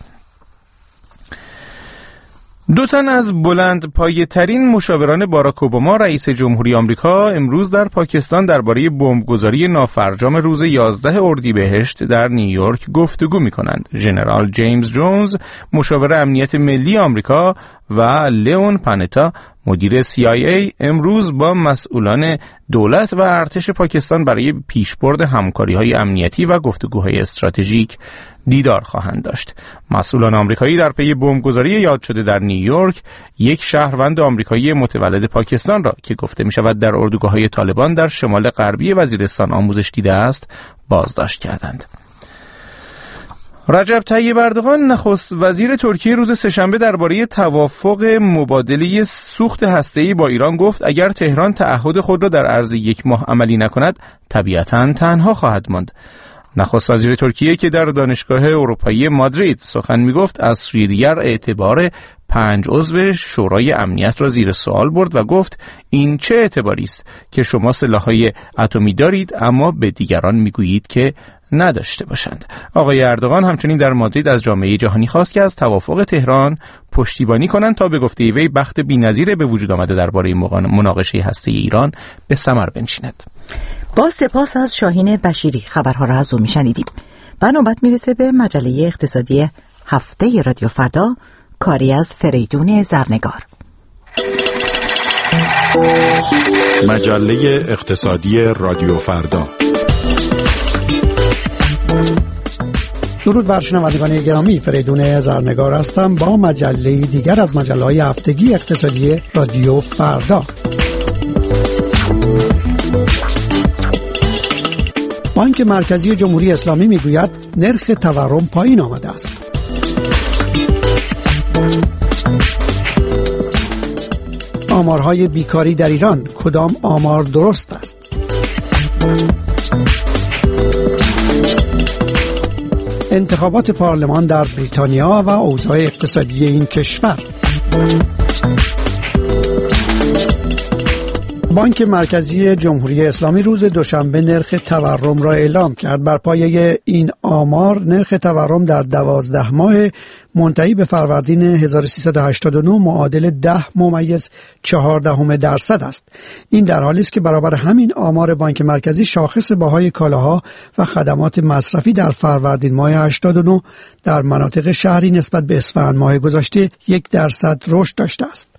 دو تن از بلند پایه ترین مشاوران باراک اوباما رئیس جمهوری آمریکا امروز در پاکستان درباره بمبگذاری نافرجام روز یازده اردیبهشت در نیویورک گفتگو می‌کنند. ژنرال جیمز جونز، مشاور امنیت ملی آمریکا، و لئون پانتا، مدیر سی آی ای، امروز با مسئولان دولت و ارتش پاکستان برای پیشبرد همکاری‌های امنیتی و گفتگوهای استراتژیک دیدار خواهند داشت. مسئولان آمریکایی در پی بمبگذاری یاد شده در نیویورک یک شهروند آمریکایی متولد پاکستان را که گفته می‌شود در اردوگاه‌های طالبان در شمال غربی وزیرستان آموزش دیده است بازداشت کردند. رجب طیب اردوغان، نخست وزیر ترکیه، روز سه‌شنبه درباره توافق مبادله سوخت هسته‌ای با ایران گفت اگر تهران تعهد خود را در عرض یک ماه عملی نکند طبیعتاً تنها خواهد ماند. نخست وزیر ترکیه که در دانشگاه اروپایی مادرید سخن می‌گفت از سوی دیگر اعتبار پنج عضو شورای امنیت را زیر سوال برد و گفت این چه اعتباری است که شما سلاح‌های اتمی دارید اما به دیگران می‌گویید که نداشته باشند. آقای اردوغان همچنین در مادرید از جامعه جهانی خواست که از توافق تهران پشتیبانی کنند تا به گفته وی بخت بی‌نظیر به وجود آمده درباره مناقشه هسته‌ای ایران به ثمر بنشیند. با سپاس از شاهین بشیری خبرها را از او میشنیدیم. و نوبت میرسه به مجله اقتصادی هفته رادیو فردا، کاری از فریدون زرنگار. مجله اقتصادی رادیو فردا. درود بر شنوندگان گرامی، فریدون زرنگار هستم با مجله دیگر از مجله‌های هفتگی اقتصادی رادیو فردا. بانک مرکزی جمهوری اسلامی میگوید نرخ تورم پایین آمده است. آمارهای بیکاری در ایران، کدام آمار درست است؟ انتخابات پارلمان در بریتانیا و اوضاع اقتصادی این کشور. بانک مرکزی جمهوری اسلامی روز دوشنبه نرخ تورم را اعلام کرد. بر پایه این آمار نرخ تورم در دوازده ماه منتهی به فروردین هزار و سیصد و هشتاد و نه معادل ده ممیز چهاردهم درصد است. این در حالی است که برابر همین آمار بانک مرکزی شاخص بهای کالاها و خدمات مصرفی در فروردین ماه هشتاد و نه در مناطق شهری نسبت به اسفند ماه گذشته یک درصد رشد داشته است.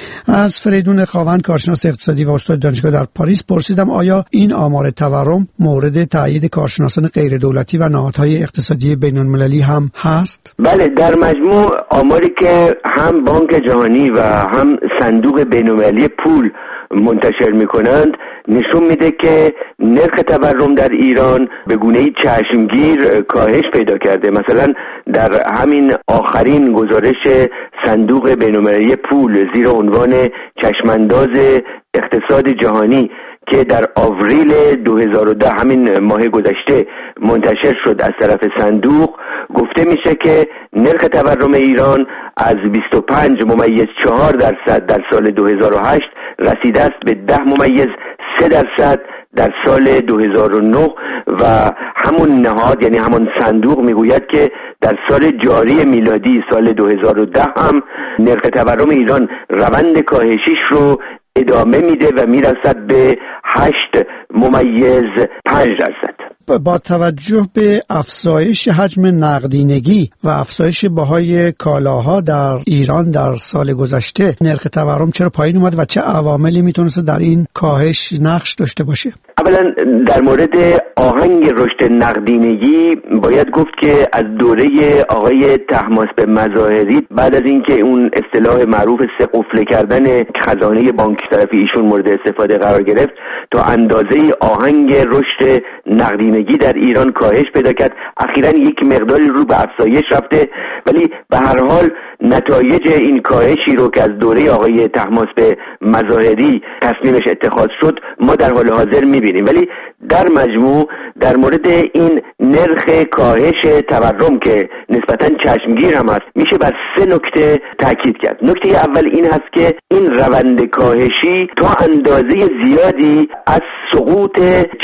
از فریدون خاوند کارشناس اقتصادی و استاد دانشگاه در پاریس پرسیدم آیا این آمار تورم مورد تایید کارشناسان غیر دولتی و نهادهای اقتصادی بین المللی هم هست؟ بله، در مجموع آماری که هم بانک جهانی و هم صندوق بین المللی پول منتشر میکنند نشون میده که نرخ تورم در ایران به گونه‌ای چشمگیر کاهش پیدا کرده. مثلا در همین آخرین گزارش صندوق بین‌المللی پول زیر عنوان چشمانداز اقتصاد جهانی که در آوریل دو هزار و ده همین ماه گذشته منتشر شد از طرف صندوق گفته میشه که نرخ تورم ایران از بیست و پنج ممیز چهار درصد در سال دو هزار و هشت رسیده است به ده ممیز سه درصد در سال دو هزار و نه و همون نهاد یعنی همون صندوق میگوید که در سال جاری میلادی سال دو هزار و ده هم نرخ تورم ایران روند کاهشیش رو ادامه میده و میرسد به هشت ممیز پنج درصد. با توجه به افزایش حجم نقدینگی و افزایش بهای کالاها در ایران در سال گذشته نرخ تورم چرا پایین اومد و چه عواملی میتونست در این کاهش نقش داشته باشه؟ اولا در مورد آهنگ رشد نقدینگی باید گفت که از دوره آقای طهماسب مظاهری بعد از اینکه اون اصطلاح معروف سه قفله کردن خزانه بانک طرف ایشون مورد استفاده قرار گرفت تا اندازه آهنگ رشد نقدینگی در ایران کاهش پیدا کرد. اخیراً یک مقداری رو به افزایش رفته ولی به هر حال نتایج این کاهشی رو که از دوره آقای طهماسب مظاهری تصمیمش اتخاذ شد ما در حال حاضر می‌بینیم. ولی در مجموع در مورد این نرخ کاهش تورم که نسبتاً چشمگیر هم است میشه بر سه نکته تاکید کرد. نکته اول این هست که این روند کاهشی تا اندازه زیادی از سقوط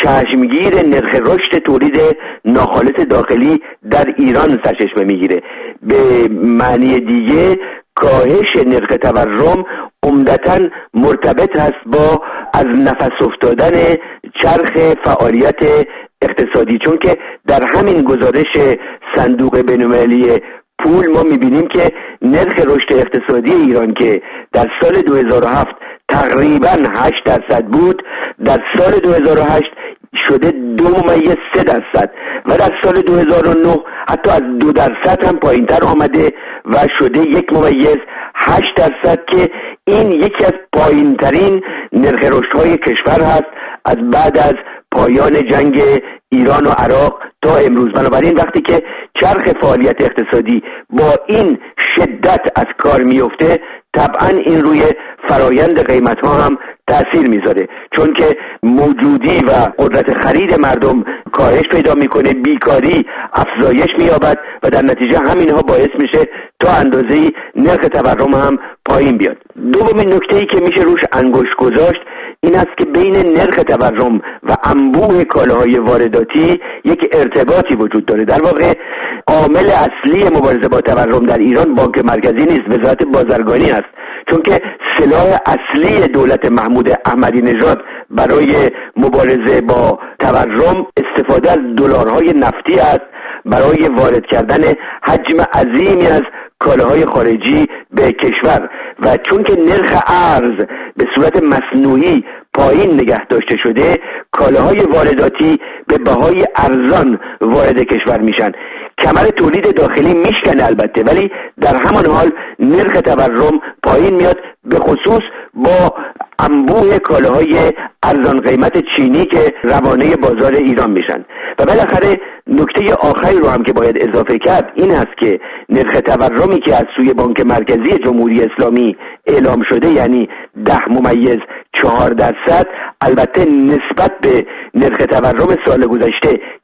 چشمگیر نرخ رشد تولید ناخالص داخلی در ایران سرچشمه میگیره. به معنی دیگه کاهش نرخ تورم عمدتاً مرتبط است با از نفس افتادن چرخ فعالیت اقتصادی، چون که در همین گزارش صندوق بین‌المللی پول ما میبینیم که نرخ رشد اقتصادی ایران که در سال دو هزار و هفت تقریباً هشت درصد بود در سال دو هزار و هشت شده دو ممیز سه درصد و در سال دو هزار و نه حتی از دو درصد هم پایین تر آمده و شده یک ممیز هشت درصد که این یکی از پایین ترین نرخ رشدهای کشور هست از بعد از پایان جنگ ایران و عراق تا امروز. بنابراین وقتی که چرخ فعالیت اقتصادی با این شدت از کار میفته طبعا این روی فرایند قیمت ها هم تأثیر میذاره، چون که موجودی و قدرت خرید مردم کاهش پیدا میکنه، بیکاری افزایش مییابد و در نتیجه همینها باعث میشه تا اندازه‌ای نرخ تورم هم پایین بیاد. دومین نکته‌ای که میشه روش انگشت گذاشت این است که بین نرخ تورم و انبوه کالاهای وارداتی یک ارتباطی وجود داره. در واقع عامل اصلی مبارزه با تورم در ایران بانک مرکزی نیست، وزارت بازرگانی است، چون که سلاح اصلی دولت محمود احمدی نژاد برای مبارزه با تورم استفاده از دلارهای نفتی است برای وارد کردن حجم عظیمی از کالاهای خارجی به کشور و چون که نرخ ارز به صورت مصنوعی پایین نگه داشته شده کالاهای وارداتی به بهای ارزان وارد کشور میشن. کمر تولید داخلی میشکنه البته ولی در همان حال نرخ تورم پایین میاد، به خصوص با انبوه کالاهای ارزان قیمت چینی که روانه بازار ایران میشن. و بالاخره نکته آخری رو هم که باید اضافه کرد این است که نرخ تورمی که از سوی بانک مرکزی جمهوری اسلامی اعلام شده یعنی ده ممیز چهار درصد البته نسبت به نرخ تورم سال گذشته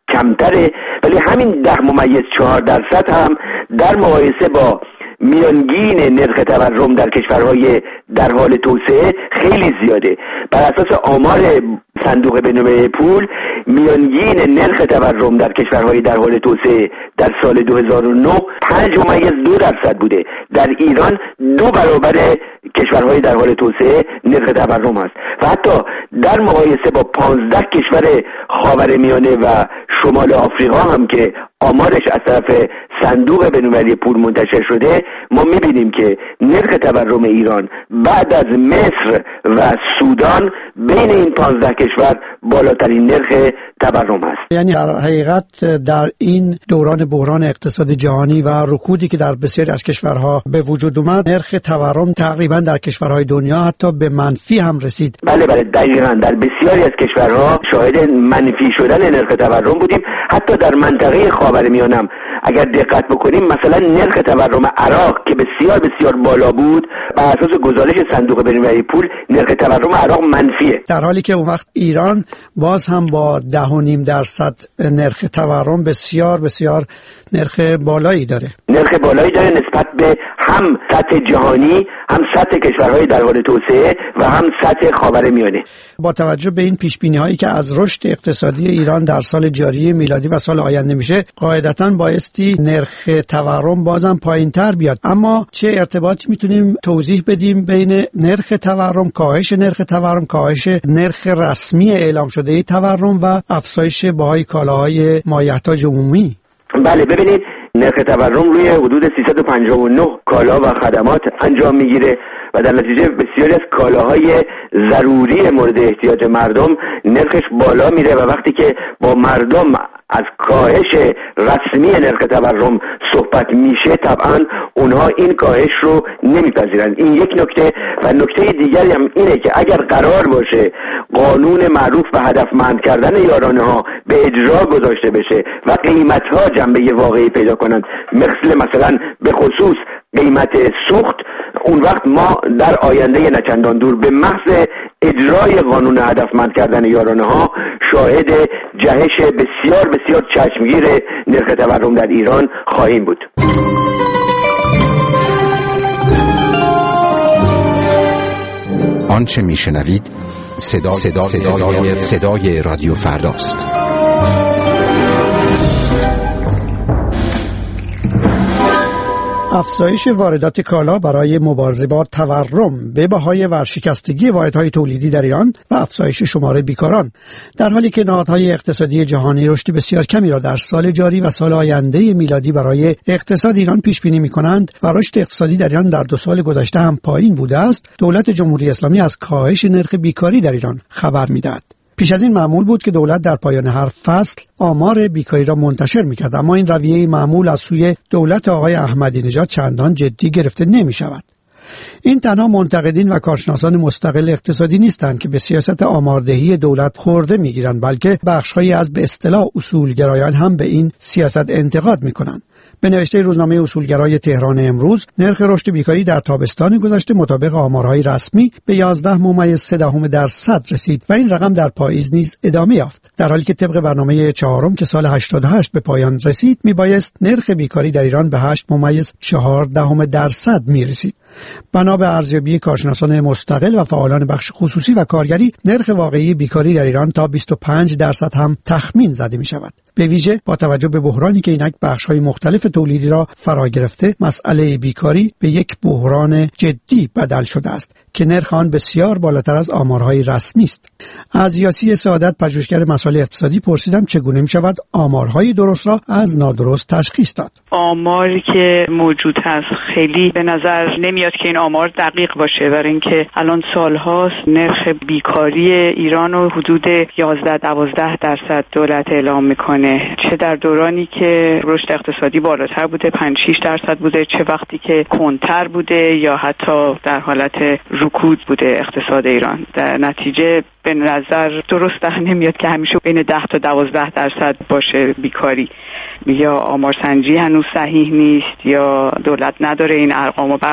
کمتره، ولی همین ده ممیز چهار درصد هم در مقایسه با میانگین نرخ تورم در کشورهای در حال توسعه خیلی زیاده. بر اساس آمار صندوق بین‌المللی پول، میانگین نرخ تورم در کشورهای در حال توسعه در سال دو هزار و نه پنج ممیز دو درصد بوده. در ایران دو برابر کشورهای در حال توسعه نرخ تورم است و حتی در مقایسه با پانزده کشور خاورمیانه و شمال آفریقا هم که آمارش از طرف صندوق بین‌المللی پول منتشر شده، ما می‌بینیم که نرخ تورم ایران بعد از مصر و سودان بین این پانزده کشور بالاترین نرخ تورم است. یعنی در حقیقت در این دوران بحران اقتصاد جهانی و رکودی که در بسیاری از کشورها به وجود اومد، نرخ تورم تقریبا در کشورهای دنیا حتی به منفی هم رسید. بله بله دقیقاً در بسیاری از کشورها شاهد منفی شدن نرخ تورم بودیم. حتی در منطقه خاورمیانه هم اگر دقت بکنیم، مثلا نرخ تورم عراق که بسیار بسیار بالا بود، بر اساس گزارش صندوق بین‌المللی پول نرخ تورم عراق منفیه، در حالی که اون وقت ایران باز هم با ده و نیم درصد نرخ تورم بسیار بسیار نرخ بالایی داره. نرخ بالایی داره نسبت به هم سطح جهانی، هم سطح کشورهای در حال توسعه و هم سطح خاورمیانه. با توجه به این پیشبینی هایی که از رشد اقتصادی ایران در سال جاری میلادی و سال آینده میشه، قاعدتاً بایستی نرخ تورم بازم پایین‌تر بیاد. اما چه ارتباطی میتونیم توضیح بدیم بین نرخ تورم، کاهش نرخ تورم، کاهش نرخ رسمی اعلام شده تورم و افزایش بهای کالاهای مایحتاج عمومی؟ بله ببینید، نرخ تورم روی حدود سیصد و پنجاه و نه کالا و خدمات انجام میگیره و در نتیجه بسیاری از کالاهای ضروری مورد احتیاج مردم نرخش بالا میره و وقتی که با مردم از کاهش رسمی نرخ تورم صحبت میشه، طبعا اونها این کاهش رو نمیپذیرند. این یک نکته. و نکته دیگری هم اینه که اگر قرار باشه قانون معروف به هدفمند کردن یارانه ها به اجرا گذاشته بشه و قیمت ها جنبه واقعی پیدا کنند، مثل مثلا به خصوص قیمت سوخت، اون وقت ما در آینده نچندان دور به محض اجرای قانون هدفمند کردن یارانه ها شاهد جهش بسیار بسیار چشمگیر نرخ تورم در ایران خواهیم بود. آنچه میشنوید صدا صدا صدای, صدای رادیو فرداست. افزایش واردات کالا برای مبارزه با تورم به بهای ورشکستگی واحدهای تولیدی در ایران و افزایش شمار بیکاران، در حالی که نهادهای اقتصادی جهانی رشد بسیار کمی را در سال جاری و سال آینده میلادی برای اقتصاد ایران پیش بینی می‌کنند و رشد اقتصادی در ایران در دو سال گذشته هم پایین بوده است، دولت جمهوری اسلامی از کاهش نرخ بیکاری در ایران خبر می‌دهد. پیش از این معمول بود که دولت در پایان هر فصل آمار بیکاری را منتشر می‌کرد، اما این رویه معمول از سوی دولت آقای احمدی نژاد چندان جدی گرفته نمی‌شود. این تنها منتقدین و کارشناسان مستقل اقتصادی نیستند که به سیاست آماردهی دولت خورده می‌گیرند، بلکه بخش‌هایی از به اصطلاح اصولگرایان هم به این سیاست انتقاد می‌کنند. به نوشته روزنامه اصولگرای تهران امروز، نرخ رشد بیکاری در تابستان گذشته مطابق آمارهای رسمی به یازده ممیز سه دهم درصد رسید و این رقم در پاییز نیز ادامه یافت، در حالی که طبق برنامه چهارم که سال هشتاد و هشت به پایان رسید میبایست نرخ بیکاری در ایران به هشت ممیز چهار دهم درصد میرسید. بنا به ارزیابی کارشناسان مستقل و فعالان بخش خصوصی و کارگری، نرخ واقعی بیکاری در ایران تا بیست و پنج درصد هم تخمین زده می شود. به ویژه با توجه به بحرانی که اینک بخش‌های مختلف تولیدی را فرا گرفته، مسئله بیکاری به یک بحران جدی بدل شده است که نرخ آن بسیار بالاتر از آمارهای رسمی است. از یاسی سعادت، پژوهشگر مسائل اقتصادی، پرسیدم چگونه می شود آمارهای درست را از نادرست تشخیص داد. آماری که موجود هست خیلی به نظر نمیاد که این آمار دقیق باشه، برای اینکه الان سالهاست نرخ بیکاری ایران رو حدود یازده دوازده درصد دولت اعلام میکنه، چه در دورانی که رشد اقتصادی بالاتر بوده پنج شش درصد بوده، چه وقتی که کندتر بوده یا حتی در حالت رکود بوده اقتصاد ایران. در نتیجه به نظر درست در نمیاد که همیشه بین ده تا دوازده درصد باشه بیکاری. یا آمارسنجی هنوز صحیح نیست یا دولت نداره این ارقامو به هر حال به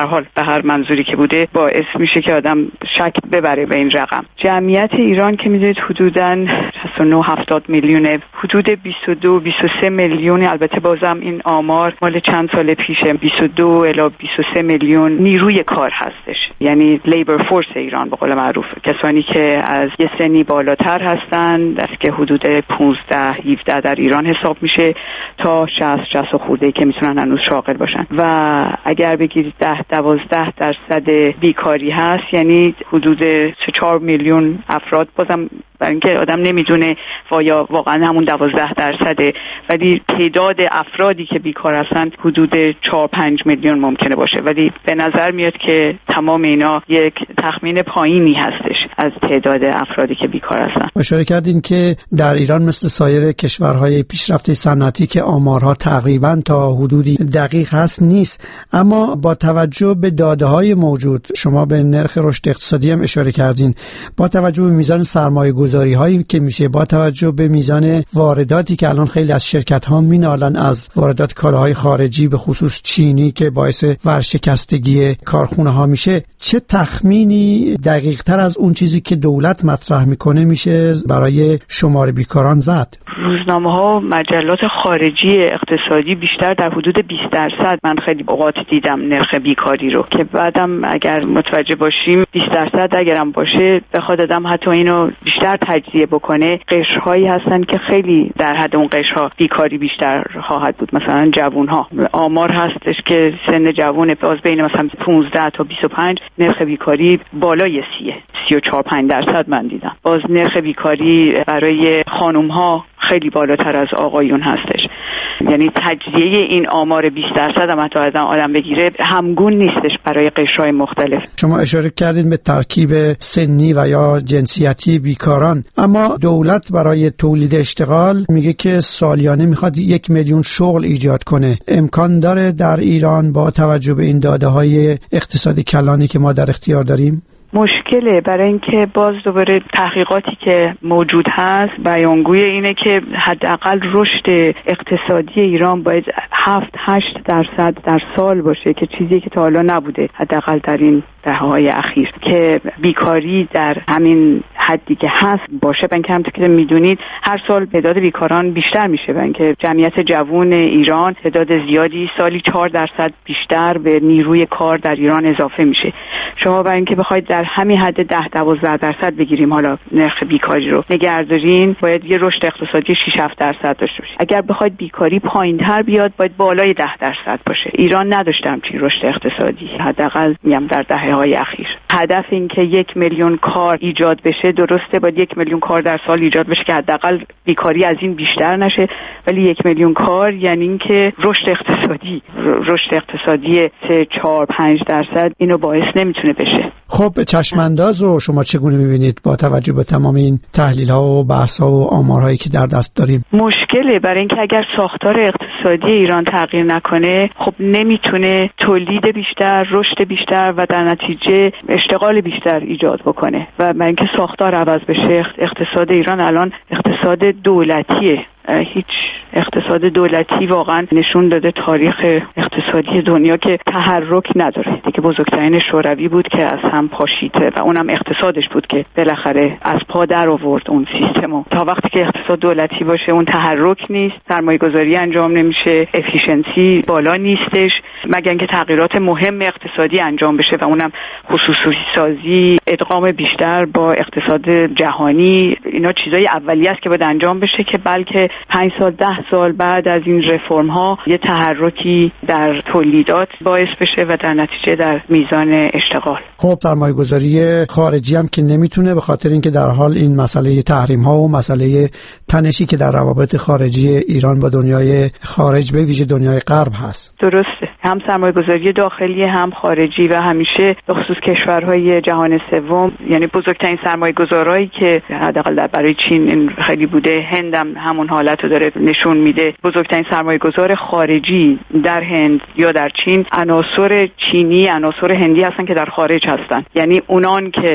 هر منظوری که بوده باعث میشه که آدم شک ببره به این رقم. جمعیت ایران که میدونید حدوداً شصت و نه هفتاد میلیونه، حدود بیست و دو بیست و سه میلیون، البته بازم این آمار مال چند سال پیشه، بیست و دو الی بیست و سه میلیون نیروی کار هستش، یعنی لیبر فورس ایران به قول معروف، کسانی که از یه سنی بالاتر هستند است که حدود پانزده هفده در ایران حساب میشه تا شصت شصت خورده که میتونن هنوز شاغل باشن. و اگر بگیرید ده دوازده درصد بیکاری هست، یعنی حدود سه چهار میلیون افراد، بازم برای اینکه آدم نمیدونه وایا واقعا همون دوازده درصده، ولی تعداد افرادی که بیکار هستن حدود چهار پنج میلیون ممکنه باشه، ولی به نظر میاد که تمام اینا یک تخمین پایینی هستش از تعداد افرادی که بیکار هستن. اشاره کردین که در ایران مثل سایر کشورهای پیشرفته صنعتی که آمارها تقریبا تا حدودی دقیق هست نیست، اما با توجه به داده‌های موجود، شما به نرخ رشد اقتصادی هم اشاره کردین، با توجه به میزان سرمایه‌گذاری هایی که میشه، با توجه به میزان وارداتی که الان خیلی از شرکت ها مینالن از واردات کالاهای خارجی به خصوص چینی که باعث ورشکستگی کارخونه ها میشه، چه تخمینی دقیق تر از اون چیزی که دولت مطرح میکنه میشه برای شمار بیکاران زد؟ روزنامه ها و مجلات خارجی اقتصادی بیشتر در حدود بیست درصد من خیلی اوقات دیدم نرخ بیکاری رو، که بعدم اگر متوجه باشیم بیست درصد اگرم باشه بخواد آدم حتی اینو بیشتر تجزیه بکنه، قشرهایی هستن که خیلی در حد اون قشرها بیکاری بیشتر خواهد بود. مثلا جوانها، آمار هستش که سن جوان باز بین مثلا پانزده تا بیست و پنج نرخ بیکاری بالای سیه سی و چهار پنج درصد من دیدم. باز نرخ بیکاری برای خانم ها خیلی بالاتر از آقایون هستش، یعنی تجزیه این آمار بیست درصد هم حتی از آدم بگیره همگون نیستش برای قشرهای مختلف. شما اشاره کردین به ترکیب سنی و یا جنسیتی بیکاران، اما دولت برای تولید اشتغال میگه که سالیانه میخواد یک میلیون شغل ایجاد کنه. امکان داره در ایران با توجه به این داده های اقتصادی کلانی که ما در اختیار داریم؟ مشکله، برای اینکه باز دوباره تحقیقاتی که موجود هست بیانگوی اینه که حداقل رشد اقتصادی ایران باید هفت هشت درصد در سال باشه، که چیزی که تا حالا نبوده حداقل در این دهه‌های اخیر، که بیکاری در همین حدی که هست باشه. بنک هم که میدونید هر سال تعداد بیکاران بیشتر میشه، بنک جمعیت جوان ایران تعداد زیادی سالی چهار درصد بیشتر به نیروی کار در ایران اضافه میشه. شما برای اینکه بخواید در همین حد ده دوازده درصد بگیریم حالا نرخ بیکاری رو نگهدارین، باید یه رشد اقتصادی شش هفت درصد داشته باشه. اگر بخواید بیکاری پایین‌تر بیاد باید بالای ده درصد باشه. ایران نداشته همچین رشد اقتصادی، حداقل میگم در دهه‌های اخیر. هدف این که یک میلیون کار ایجاد بشه درسته، باید یک میلیون کار در سال ایجاد بشه که حداقل بیکاری از این بیشتر نشه، ولی یک میلیون کار یعنی این که رشد اقتصادی رشد اقتصادی سه چهار پنج درصد اینو باعث نمیتونه بشه. خب چشمانداز رو شما چگونه می‌بینید با توجه به تمام این تحلیل‌ها و بحث‌ها و آمارهایی که در دست داریم؟ مشکله، برای اینکه اگر ساختار اقتصادی ایران تغییر نکنه خب نمیتونه تولید بیشتر، رشد بیشتر و در نتیجه اشتغال بیشتر ایجاد بکنه. و برای اینکه ساختار عوض بشه، اقتصاد ایران الان اقتصاد دولتیه. هیچ اقتصاد دولتی واقعا نشون داده تاریخ اقتصادی دنیا که تحرک نداره. دیگه بزرگترین شوروی بود که از هم پاشیده و اونم اقتصادش بود که بالاخره از پا در آورد اون سیستمو. تا وقتی که اقتصاد دولتی باشه اون تحرک نیست، سرمایه‌گذاری انجام نمیشه، افیشنسی بالا نیستش، مگر اینکه تغییرات مهم اقتصادی انجام بشه و اونم خصوصی سازی، ادغام بیشتر با اقتصاد جهانی. اینا چیزای اولیه است که باید انجام بشه که بلکه پنج سال ده سال بعد از این رفرم ها یه تحرکی در تولیدات باعث بشه و در نتیجه در میزان اشتغال. خب سرمایه گذاری خارجی هم که نمیتونه، به خاطر اینکه در حال این مسئله تحریم ها و مسئله تنشی که در روابط خارجی ایران با دنیای خارج به ویژه دنیای غرب هست. درسته، هم سرمایه گذاری داخلی هم خارجی و همیشه به خصوص کشورهای جهان سوم، یعنی بزرگترین سرمایه گذارایی که حداقل برای چین این خیلی بوده، هند هم همون حالت رو داره نشون میده. بزرگترین سرمایه گذار خارجی در هند یا در چین عناصر چینی، عناصر هندی هستن که در خارج هستن، یعنی اونان که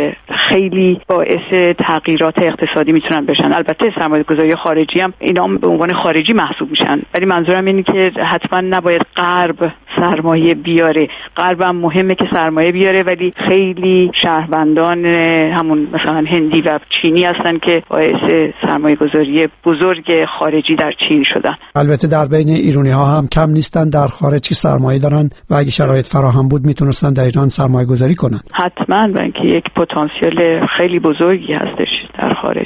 خیلی باعث تغییرات اقتصادی میتونن بشن. البته سرمایه‌گذاری خارجی هم اینا هم به عنوان خارجی محسوب میشن، ولی منظورم اینه که حتما نباید غرب سرمایه بیاره. غرب هم مهمه که سرمایه بیاره، ولی خیلی شهروندان همون مثلا هندی و چینی هستن که باعث سرمایه‌گذاری بزرگ خارجی در چین شدن. البته در بین ایرانی ها هم کم نیستن در خارج که سرمایه دارن و اگه شرایط فراهم بود میتونستن در ایران سرمایه گذاری کنن. حتما، و اینکه یک پتانسیل خیلی بزرگی هستش در خارج.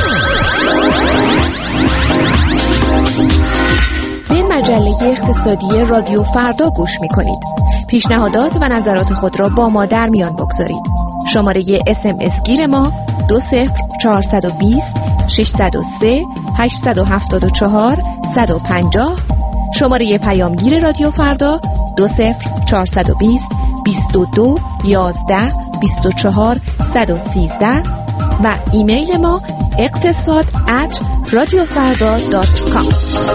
به مجله اقتصادی رادیو فردا گوش میکنید. پیشنهادات و نظرات خود را با ما در میان بگذارید. شماره اس ام اس گیر ما دو صفر چهارصد و بیست ششصد و سه هشتصد و هفتاد و چهار صد و پنجاه، شماره پیامگیر رادیو فردا دو صفر چهارصد و بیست بیست و دو یازده بیست و چهار صد و سیزده و ایمیل ما اقتصاد ات رادیو فردا دات کام.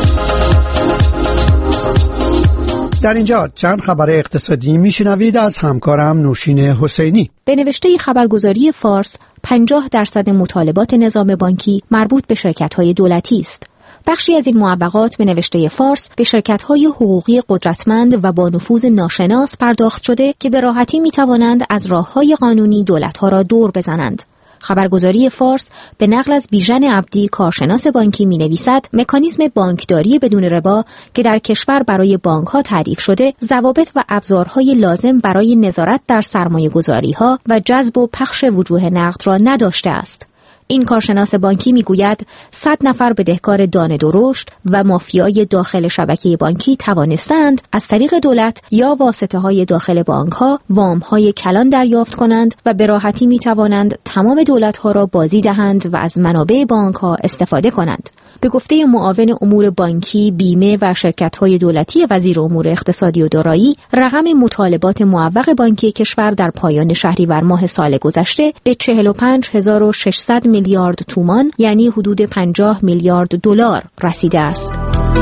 در اینجا چند خبر اقتصادی میشنوید از همکارم نوشین حسینی. به نوشته خبرگزاری فارس، پنجاه درصد مطالبات نظام بانکی مربوط به شرکت‌های دولتی است. بخشی از این معوقات به نوشته فارس به شرکت‌های حقوقی قدرتمند و با نفوذ ناشناس پرداخت شده که به راحتی می‌توانند از راه‌های قانونی دولت‌ها را دور بزنند. خبرگزاری فارس به نقل از بیژن عبدی کارشناس بانکی می‌نویسد مکانیزم بانکداری بدون ربا که در کشور برای بانک‌ها تعریف شده، ضوابط و ابزارهای لازم برای نظارت در سرمایه‌گذاری‌ها و جذب و پخش وجوه نقد را نداشته است. این کارشناس بانکی میگوید صد نفر بدهکار دانه درشت و مافیای داخل شبکه بانکی توانستند از طریق دولت یا واسطه‌های داخل بانک‌ها وام‌های کلان دریافت کنند و به راحتی میتوانند تمام دولت‌ها را بازی دهند و از منابع بانک‌ها استفاده کنند. به گفته معاون امور بانکی، بیمه و شرکت‌های دولتی وزیر امور اقتصادی و دارایی، رقم مطالبات معوق بانکی کشور در پایان شهریور ماه سال گذشته به چهل و پنج هزار و ششصد میلیارد تومان یعنی حدود پنجاه میلیارد دلار رسیده است.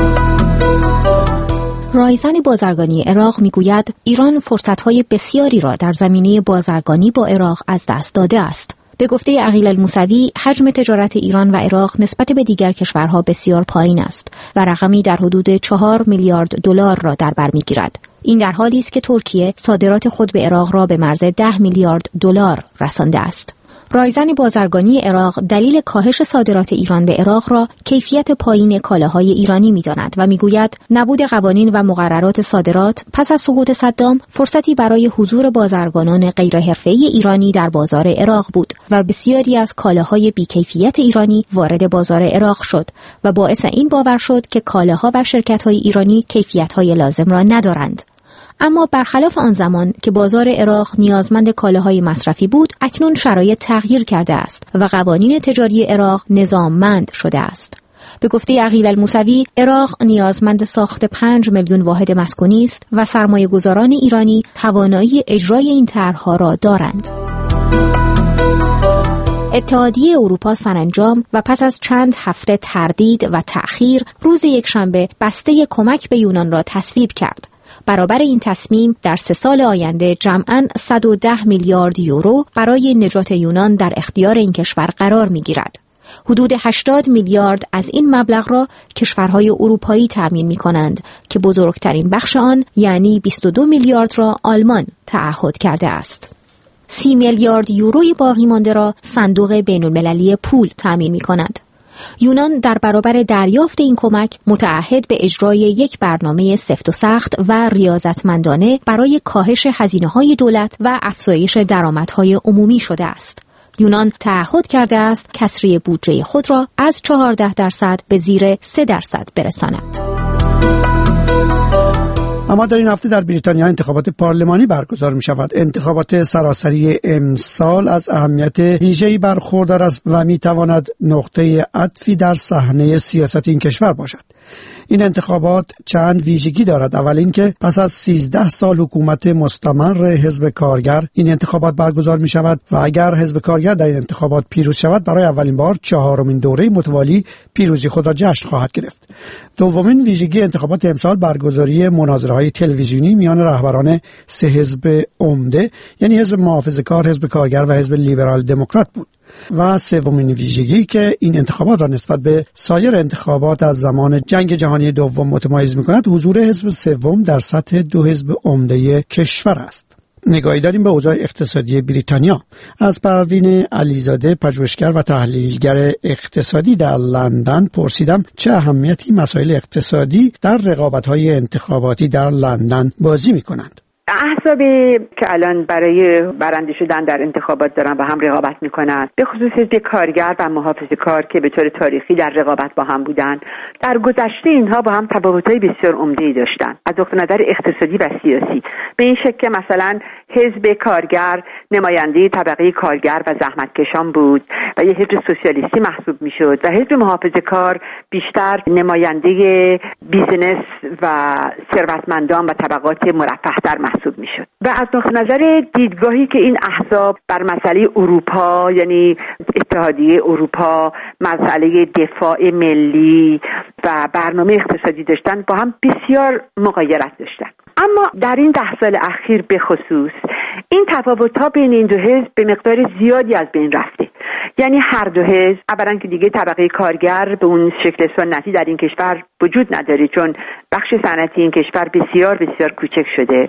رایزن بازرگانی عراق میگوید ایران فرصت‌های بسیاری را در زمینه بازرگانی با عراق از دست داده است. به گفته عقیل الموسوی، حجم تجارت ایران و عراق نسبت به دیگر کشورها بسیار پایین است و رقمی در حدود چهار میلیارد دلار را در بر میگیرد. این در حالی است که ترکیه صادرات خود به عراق را به مرز ده میلیارد دلار رسانده است. رایزن بازرگانی عراق دلیل کاهش صادرات ایران به عراق را کیفیت پایین کالاهای ایرانی می‌داند و می‌گوید نبود قوانین و مقررات صادرات پس از سقوط صدام فرصتی برای حضور بازرگانان غیرحرفه‌ای ایرانی در بازار عراق بود و بسیاری از کالاهای بیکیفیت ایرانی وارد بازار عراق شد و باعث این باور شد که کالاها و شرکت‌های ایرانی کیفیت‌های لازم را ندارند. اما برخلاف آن زمان که بازار عراق نیازمند کالاهای مصرفی بود، اکنون شرایط تغییر کرده است و قوانین تجاری عراق نظاممند شده است. به گفته عقیل الموسوی، عراق نیازمند ساخت پنج میلیون واحد مسکونی است و سرمایه‌گذاران ایرانی توانایی اجرای این طرح‌ها را دارند. اتحادیه اروپا سرانجام و پس از چند هفته تردید و تأخیر روز یکشنبه بسته کمک به یونان را تصویب کرد. برابر این تصمیم در سه سال آینده جمعاً صد و ده میلیارد یورو برای نجات یونان در اختیار این کشور قرار می‌گیرد. حدود هشتاد میلیارد از این مبلغ را کشورهای اروپایی تأمین می‌کنند که بزرگترین بخش آن یعنی بیست و دو میلیارد را آلمان تعهد کرده است. سی میلیارد یوروی باقی مانده را صندوق بین‌المللی پول تأمین می‌کند. یونان در برابر دریافت این کمک متعهد به اجرای یک برنامه سفت و سخت و ریاضتمندانه برای کاهش هزینه‌های دولت و افزایش درآمدهای عمومی شده است. یونان تعهد کرده است کسری بودجه خود را از چهارده درصد به زیر سه درصد برساند. اما در این هفته در بریتانیا انتخابات پارلمانی برگزار می شود. انتخابات سراسری امسال از اهمیت ویژه‌ای برخوردار است و می تواند نقطه عطفی در صحنه سیاست این کشور باشد. این انتخابات چند ویژگی دارد. اول اینکه پس از سیزده سال حکومت مستمر حزب کارگر این انتخابات برگزار می شود و اگر حزب کارگر در این انتخابات پیروز شود برای اولین بار چهارمین دوره متوالی پیروزی خود را جشن خواهد گرفت. دومین ویژگی انتخابات امسال برگزاری مناظره‌های تلویزیونی میان رهبران سه حزب عمده، یعنی حزب محافظه‌کار، حزب کارگر و حزب لیبرال دموکرات بود. و سومین ویژگی که این انتخابات را نسبت به سایر انتخابات از زمان جنگ جهانی دوم متمایز می‌کند، حضور حزب سوم در سطح دو حزب عمده کشور است. نگاهی داریم به اوضاع اقتصادی بریتانیا. از پروین علیزاده، پژوهشگر و تحلیلگر اقتصادی در لندن پرسیدم چه اهمیتی مسائل اقتصادی در رقابت‌های انتخاباتی در لندن بازی می‌کنند. احزابی که الان برای برنده شدن در انتخابات دارن با هم رقابت میکنن، به خصوص حزب کارگر و محافظه‌کار که به طور تاریخی در رقابت با هم بودن، در گذشته اینها با هم تفاوت‌های بسیار عمده‌ای داشتن از نقطه نظر اقتصادی و سیاسی. به این شکل که مثلا حزب کارگر نماینده طبقه کارگر و زحمتکشان بود و یه حزب سوسیالیستی محسوب میشد و حزب محافظه‌کار بیشتر نماینده بیزنس و ثروتمندان و طبقات مرفه‌تر محسوب میشد. و از نقطه نظر دیدگاهی که این احزاب بر مسئله اروپا، یعنی اتحادیه اروپا، مسئله دفاع ملی و برنامه اقتصادی داشتن، با هم بسیار مغایرت داشتن. اما در این ده سال اخیر به خصوص این تفاوت‌ها بین این دو حزب به مقدار زیادی از بین رفته. یعنی هر دو حزب اولا که دیگه طبقه کارگر به اون شکل سنتی در این کشور وجود نداره، چون بخش صنعتی این کشور بسیار بسیار کوچک شده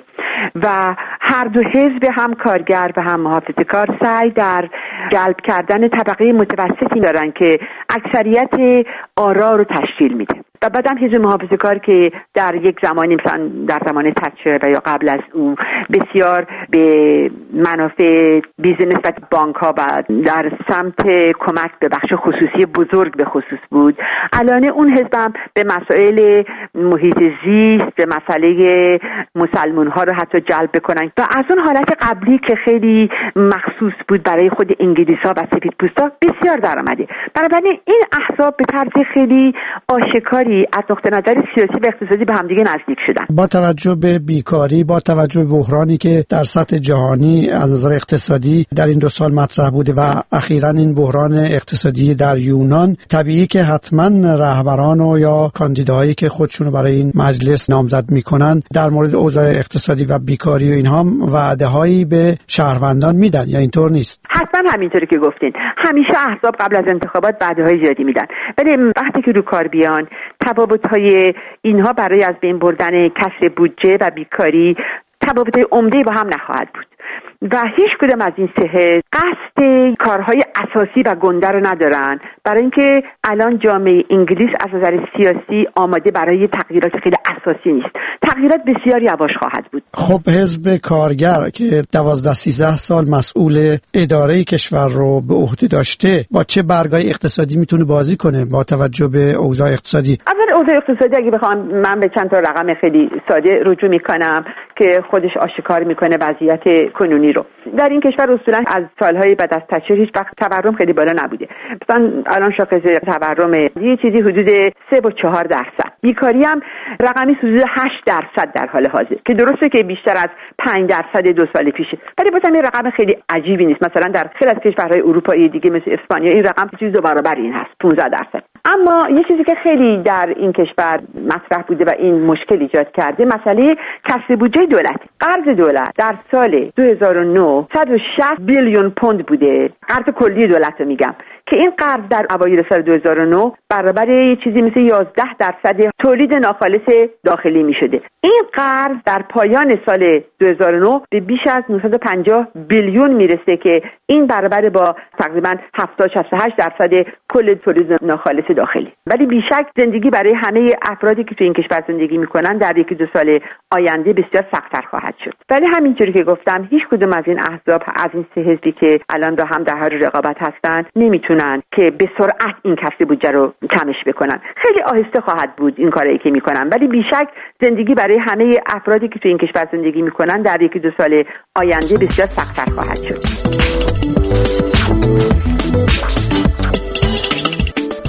و هر دو حزب هم کارگر و هم محافظه‌کار سعی در جلب کردن طبقه متوسطی دارن که اکثریت آرا رو تشکیل میده. و بعدم حزب محافظه‌کار که در یک زمانی مثلا در زمان تچر و یا قبل از او بسیار به منافع بیزنس و بانک‌ها و در سمت کمک به بخش خصوصی بزرگ به خصوص بود، الان اون حزب هم به مسائل محیط زیست، به مسئله مسلمان‌ها رو حتی جلب بکنن و از اون حالت قبلی که خیلی مخصوص بود برای خود انگلیس‌ها و سفیدپوستا بسیار درآمده. بنابراین این احزاب به طرز خیلی آشکاری از نقطه نظر سیاسی و اقتصادی به همدیگه نزدیک شدن. با توجه به بیکاری، با توجه به بحرانی که در سطح جهانی از نظر اقتصادی در این دو سال مطرح بوده و اخیراً این بحران اقتصادی در یونان، طبیعی که حتما رهبران و یا کاندیداهایی که خودشونو برای این مجلس نامزد میکنن در مورد اوضاع اقتصادی و بیکاری و اینها وعده‌هایی به شهروندان میدن، یا اینطور نیست؟ حتما همینطوری که گفتین. همیشه احزاب قبل از انتخابات وعده‌های زیادی میدن، ولی وقتی که رو کار بیان تفاوت‌های اینها برای از بین بردن کسر بودجه و بیکاری تفاوت‌های عمده‌ای با هم نخواهد بود و هیچ کدام از این سه حزب قصد کارهای اساسی و گنده رو ندارن، برای اینکه الان جامعه انگلیس از نظر سیاسی آماده برای تغییرات خیلی اساسی نیست. تغییرات بسیار یواش خواهد بود. خب حزب کارگر که دوازده سیزده سال مسئول اداره کشور رو به عهده داشته، با چه برگای اقتصادی میتونه بازی کنه با توجه به اوضاع اقتصادی؟ اول اوضاع اقتصادی اگه بخوام من به چند تا رقم خیلی ساده رجوع میکنم که خودش آشکار میکنه وضعیت کنونی رو. در این کشور اصولا از سالهای بعد از تچر هیچ وقت تورم خیلی بالا نبوده. مثلا الان شاخص تورم یه چیزی حدود سه و چهار درصد. بیکاری هم رقمی حدود هشت درصد در حال حاضر که درسته که بیشتر از پنج درصد دو سال پیشه، ولی بازم این رقم خیلی عجیبی نیست. مثلا در خیلی از کشورهای اروپایی دیگه مثل اسپانیا این رقم چیز دو برابر این هست، پانزده درصد. اما یه چیزی که خیلی در این کشور مطرح بوده و این مشکل ایجاد کرده مسئله کسر بودجه دولت. قرض دولت در سال دو هزار و نه صد و شصت بیلیون پوند بوده، قرض کلی دولت رو میگم، که این قرض در اوایل سال دو هزار و نه برابر یه چیزی مثل یازده درصد تولید ناخالص داخلی میشده. این قرض در پایان سال دو هزار و نه به بیش از نهصد و پنجاه بیلیون میرسه که این برابر با تقریبا هفتاد تا شصت و هشت درصد کل تولید ناخالص داخلی. ولی بیشک زندگی برای همه افرادی که تو این کشور زندگی میکنن در یکی دو سال آینده بسیار سخت‌تر خواهد شد. ولی همینجوری که گفتم هیچ کدوم از این احزاب، از این سه حزبی که الان با هم در حال رقابت هستن، نمیتونن که به سرعت این کسر بودجه رو کمش بکنن. خیلی آهسته خواهد بود این کاری که میکنن، ولی بیشک زندگی برای همه افرادی که تو این کشور زندگی میکنن در یکی دو سال آینده بسیار سخت‌تر خواهد شد.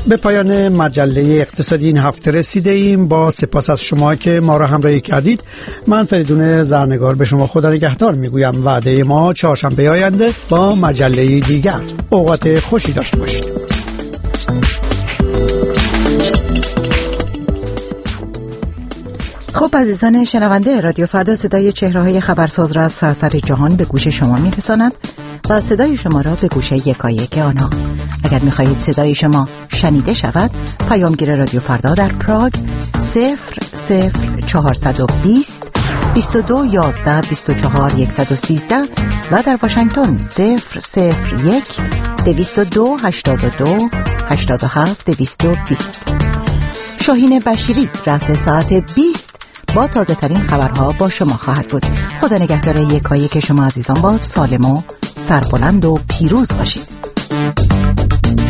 به پایان مجله اقتصادی این هفته رسیده ایم. با سپاس از شما که ما را همراهی کردید. من فریدون زرنگار به شما خدا نگهدار میگویم. وعده ما چهارشنبه آینده با مجله دیگر. اوقات خوشی داشته باشید. خب عزیزان شنونده، رادیو فردا صدای چهره‌های خبرساز را از سراسر جهان به گوش شما میرساند و صدای شما را به گوش یکایک آنها. اگر می‌خواهید صدای شما شنیده شود، پیامگیر رادیو فردا در پراگ صفر صفر چهارصد و بیست بیست و دو یازده بیست و چهار صد و سیزده و در واشنگتن صفر صفر یک دویست و دو هشتاد و دو هشتاد و هفت دویست و بیست. شاهین بشیری رأس ساعت بیست با تازه ترین خبرها با شما خواهد بود. خدا نگهدار یکایک شما عزیزان باد. سالم و سربلند و پیروز باشید.